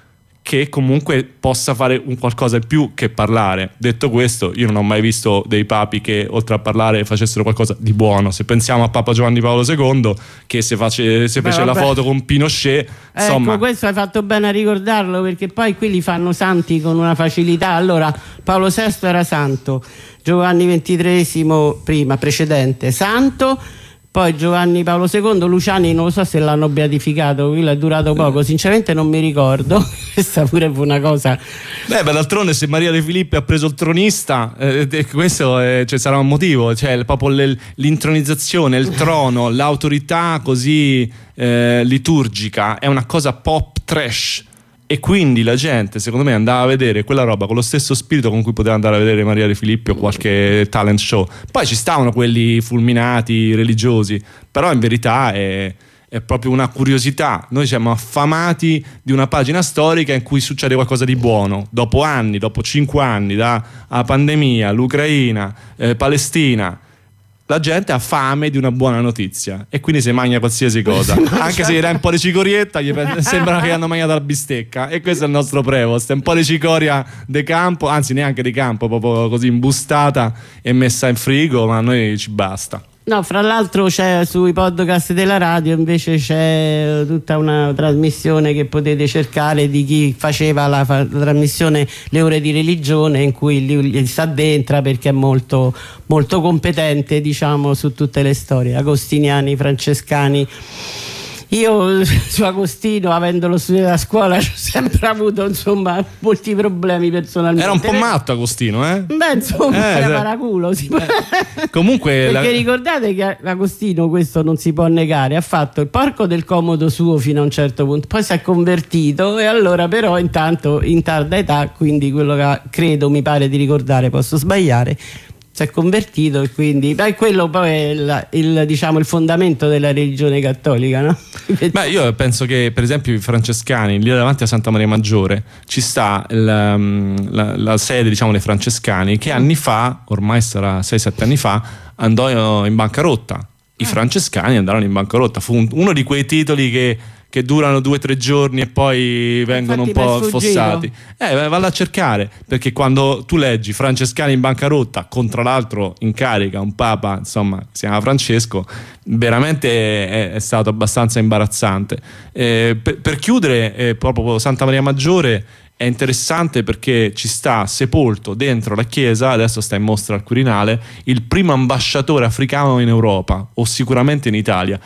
che comunque possa fare un qualcosa in più che parlare. Detto questo, io non ho mai visto dei papi che oltre a parlare facessero qualcosa di buono. Se pensiamo a Papa Giovanni Paolo II, che se fece la foto con Pinochet, insomma. Ecco, questo hai fatto bene a ricordarlo, perché poi qui li fanno santi con una facilità. Allora, Paolo VI era santo, Giovanni XXIII precedente santo, poi Giovanni Paolo II, Luciani non lo so se l'hanno beatificato, quello è durato poco, sinceramente non mi ricordo. Questa pure fu una cosa. Beh, d'altronde se Maria De Filippi ha preso il tronista, questo cioè, sarà un motivo, cioè proprio l'intronizzazione, il trono, l'autorità così liturgica è una cosa pop trash. E quindi la gente, secondo me, andava a vedere quella roba con lo stesso spirito con cui poteva andare a vedere Maria De Filippi o qualche talent show. Poi ci stavano quelli fulminati, religiosi, però in verità è proprio una curiosità. Noi siamo affamati di una pagina storica in cui succede qualcosa di buono. Dopo anni, dopo 5 anni, da pandemia, l'Ucraina, Palestina, la gente ha fame di una buona notizia, e quindi si mangia qualsiasi cosa, anche se gli dai un po' di cicorietta sembra che hanno mangiato la bistecca. E questo è il nostro Prevost, è un po' di cicoria di campo, anzi neanche di campo, proprio così imbustata e messa in frigo, ma a noi ci basta. No, fra l'altro c'è sui podcast della radio, invece c'è tutta una trasmissione che potete cercare di chi faceva la trasmissione Le Ore di Religione, in cui gli sta dentro, perché è molto, molto competente, diciamo, su tutte le storie agostiniani, francescani. Io su Agostino, avendolo studiato a scuola, ho sempre avuto insomma molti problemi personalmente. Era un po' matto Agostino, eh? Beh, insomma, era paraculo. Comunque perché ricordate che Agostino, questo non si può negare, ha fatto il porco del comodo suo fino a un certo punto, poi si è convertito, e allora però intanto in tarda età, quindi quello che credo, mi pare di ricordare, posso sbagliare, si è convertito, e quindi quello poi è il fondamento della religione cattolica, no? Beh, io penso che per esempio i francescani, lì davanti a Santa Maria Maggiore ci sta la sede, diciamo, dei francescani, che anni fa, ormai sarà 6-7 anni fa, andò in bancarotta. I francescani andarono in bancarotta, fu uno di quei titoli che durano 2-3 giorni e poi vengono un po' affossati. Valla a cercare, perché quando tu leggi francescani in bancarotta, contro l'altro in carica un papa, insomma, si chiama Francesco, veramente è stato abbastanza imbarazzante. Per chiudere, proprio Santa Maria Maggiore è interessante perché ci sta sepolto dentro la chiesa, adesso sta in mostra al Quirinale, il primo ambasciatore africano in Europa, o sicuramente in Italia,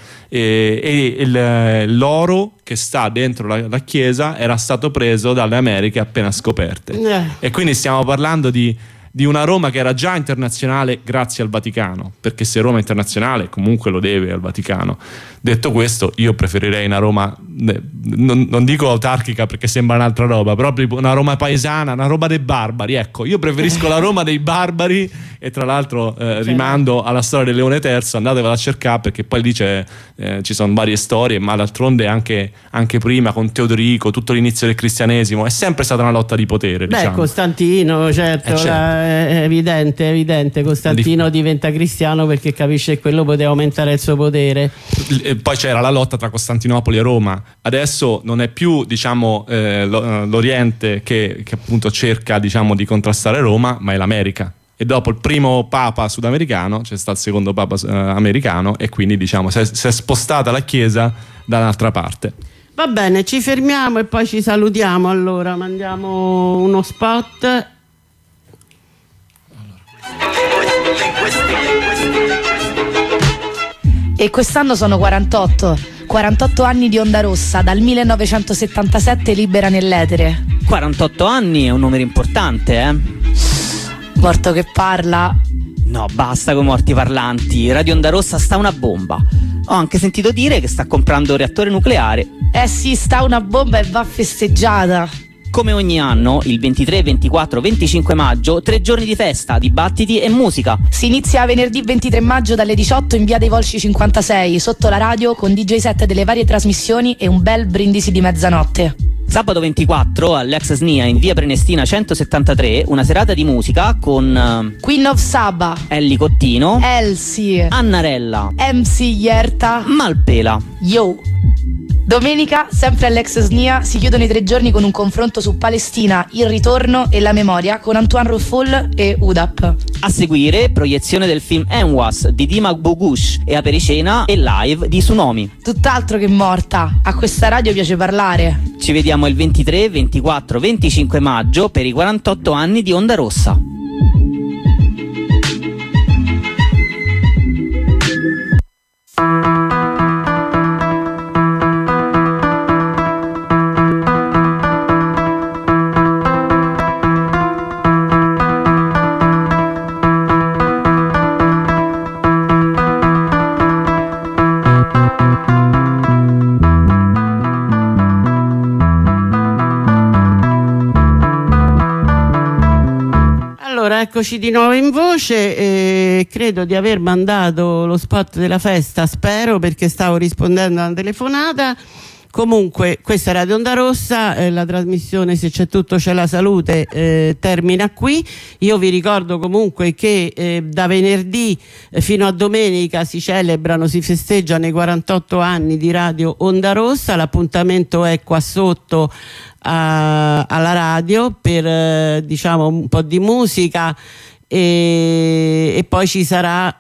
e l'oro che sta dentro la chiesa era stato preso dalle Americhe appena scoperte. E quindi stiamo parlando di una Roma che era già internazionale grazie al Vaticano, perché se Roma è internazionale comunque lo deve al Vaticano. Detto questo, io preferirei una Roma, non dico autarchica perché sembra un'altra roba, però una Roma paesana, una Roma dei barbari, ecco, io preferisco la Roma dei barbari. E tra l'altro rimando alla storia del Leone III, andatevela a cercare, perché poi lì ci sono varie storie, ma d'altronde anche prima con Teodorico, tutto l'inizio del cristianesimo è sempre stata una lotta di potere. Beh, diciamo. Costantino, certo. È evidente, Costantino diventa cristiano perché capisce che quello poteva aumentare il suo potere. E poi c'era la lotta tra Costantinopoli e Roma. Adesso non è più, diciamo, l'Oriente che appunto cerca, diciamo, di contrastare Roma, ma è l'America. E dopo il primo papa sudamericano c'è stato il secondo papa americano, e quindi, diciamo, si è spostata la Chiesa da un'altra parte. Va bene, ci fermiamo e poi ci salutiamo. Allora mandiamo uno spot. E quest'anno sono 48 anni di Onda Rossa, dal 1977 libera nell'etere. 48 anni è un numero importante, eh? Morto che parla. No, basta con morti parlanti. Radio Onda Rossa sta una bomba. Ho anche sentito dire che sta comprando un reattore nucleare. Eh sì, sta una bomba e va festeggiata. Come ogni anno, il 23, 24, 25 maggio, 3 giorni di festa, dibattiti e musica. Si inizia venerdì 23 maggio dalle 18 in via dei Volsci 56, sotto la radio, con DJ set delle varie trasmissioni e un bel brindisi di mezzanotte. Sabato 24 all'ex SNIA in via Prenestina 173, una serata di musica con Queen of Saba, Ellie Cottino, Elsie, Annarella, MC Yerta, Malpela. Yo! Domenica, sempre all'ex SNIA, si chiudono i 3 giorni con un confronto su Palestina, il ritorno e la memoria con Antoine Ruffoul e UDAP. A seguire, proiezione del film Enwas di Dima Bogush e apericena e live di Tsunami. Tutt'altro che morta, a questa radio piace parlare. Ci vediamo il 23, 24, 25 maggio per i 48 anni di Onda Rossa. Eccoci di nuovo in voce. Credo di aver mandato lo spot della festa, spero, perché stavo rispondendo a una telefonata. Comunque questa è Radio Onda Rossa, la trasmissione Se c'è tutto c'è la salute termina qui. Io vi ricordo comunque che da venerdì fino a domenica si festeggiano i 48 anni di Radio Onda Rossa. L'appuntamento è qua sotto alla radio per diciamo un po' di musica e poi ci sarà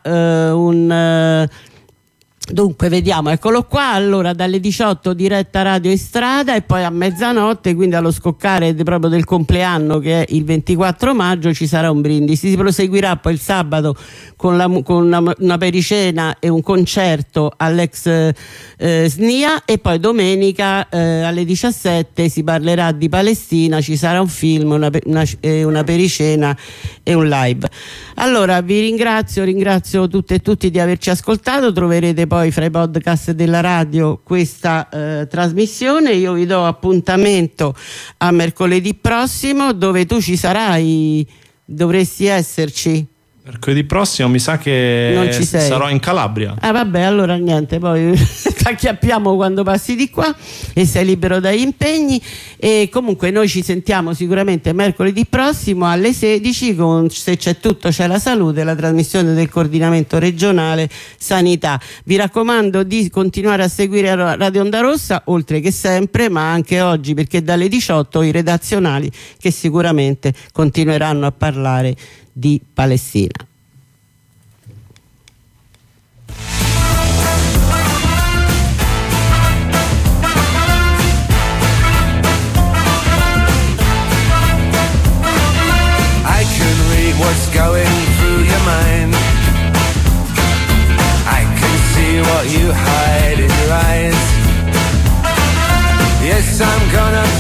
dunque vediamo, eccolo qua. Allora dalle 18 diretta radio in strada e poi a mezzanotte, quindi allo scoccare proprio del compleanno che è il 24 maggio, ci sarà un brindisi. Si proseguirà poi il sabato con una pericena e un concerto all'ex SNIA e poi domenica alle 17 si parlerà di Palestina, ci sarà un film, una pericena e un live. Allora vi ringrazio tutte e tutti di averci ascoltato. Troverete poi fra i podcast della radio questa trasmissione. Io vi do appuntamento a mercoledì prossimo, dove tu ci sarai, dovresti esserci. Mercoledì prossimo mi sa che non ci sei. Sarò in Calabria. Vabbè, allora niente, poi t'acchiappiamo quando passi di qua e sei libero dagli impegni. E comunque noi ci sentiamo sicuramente mercoledì prossimo alle 16 con Se c'è tutto c'è la salute, la trasmissione del coordinamento regionale sanità. Vi raccomando di continuare a seguire Radio Onda Rossa, oltre che sempre, ma anche oggi, perché dalle 18 i redazionali che sicuramente continueranno a parlare di Palestina.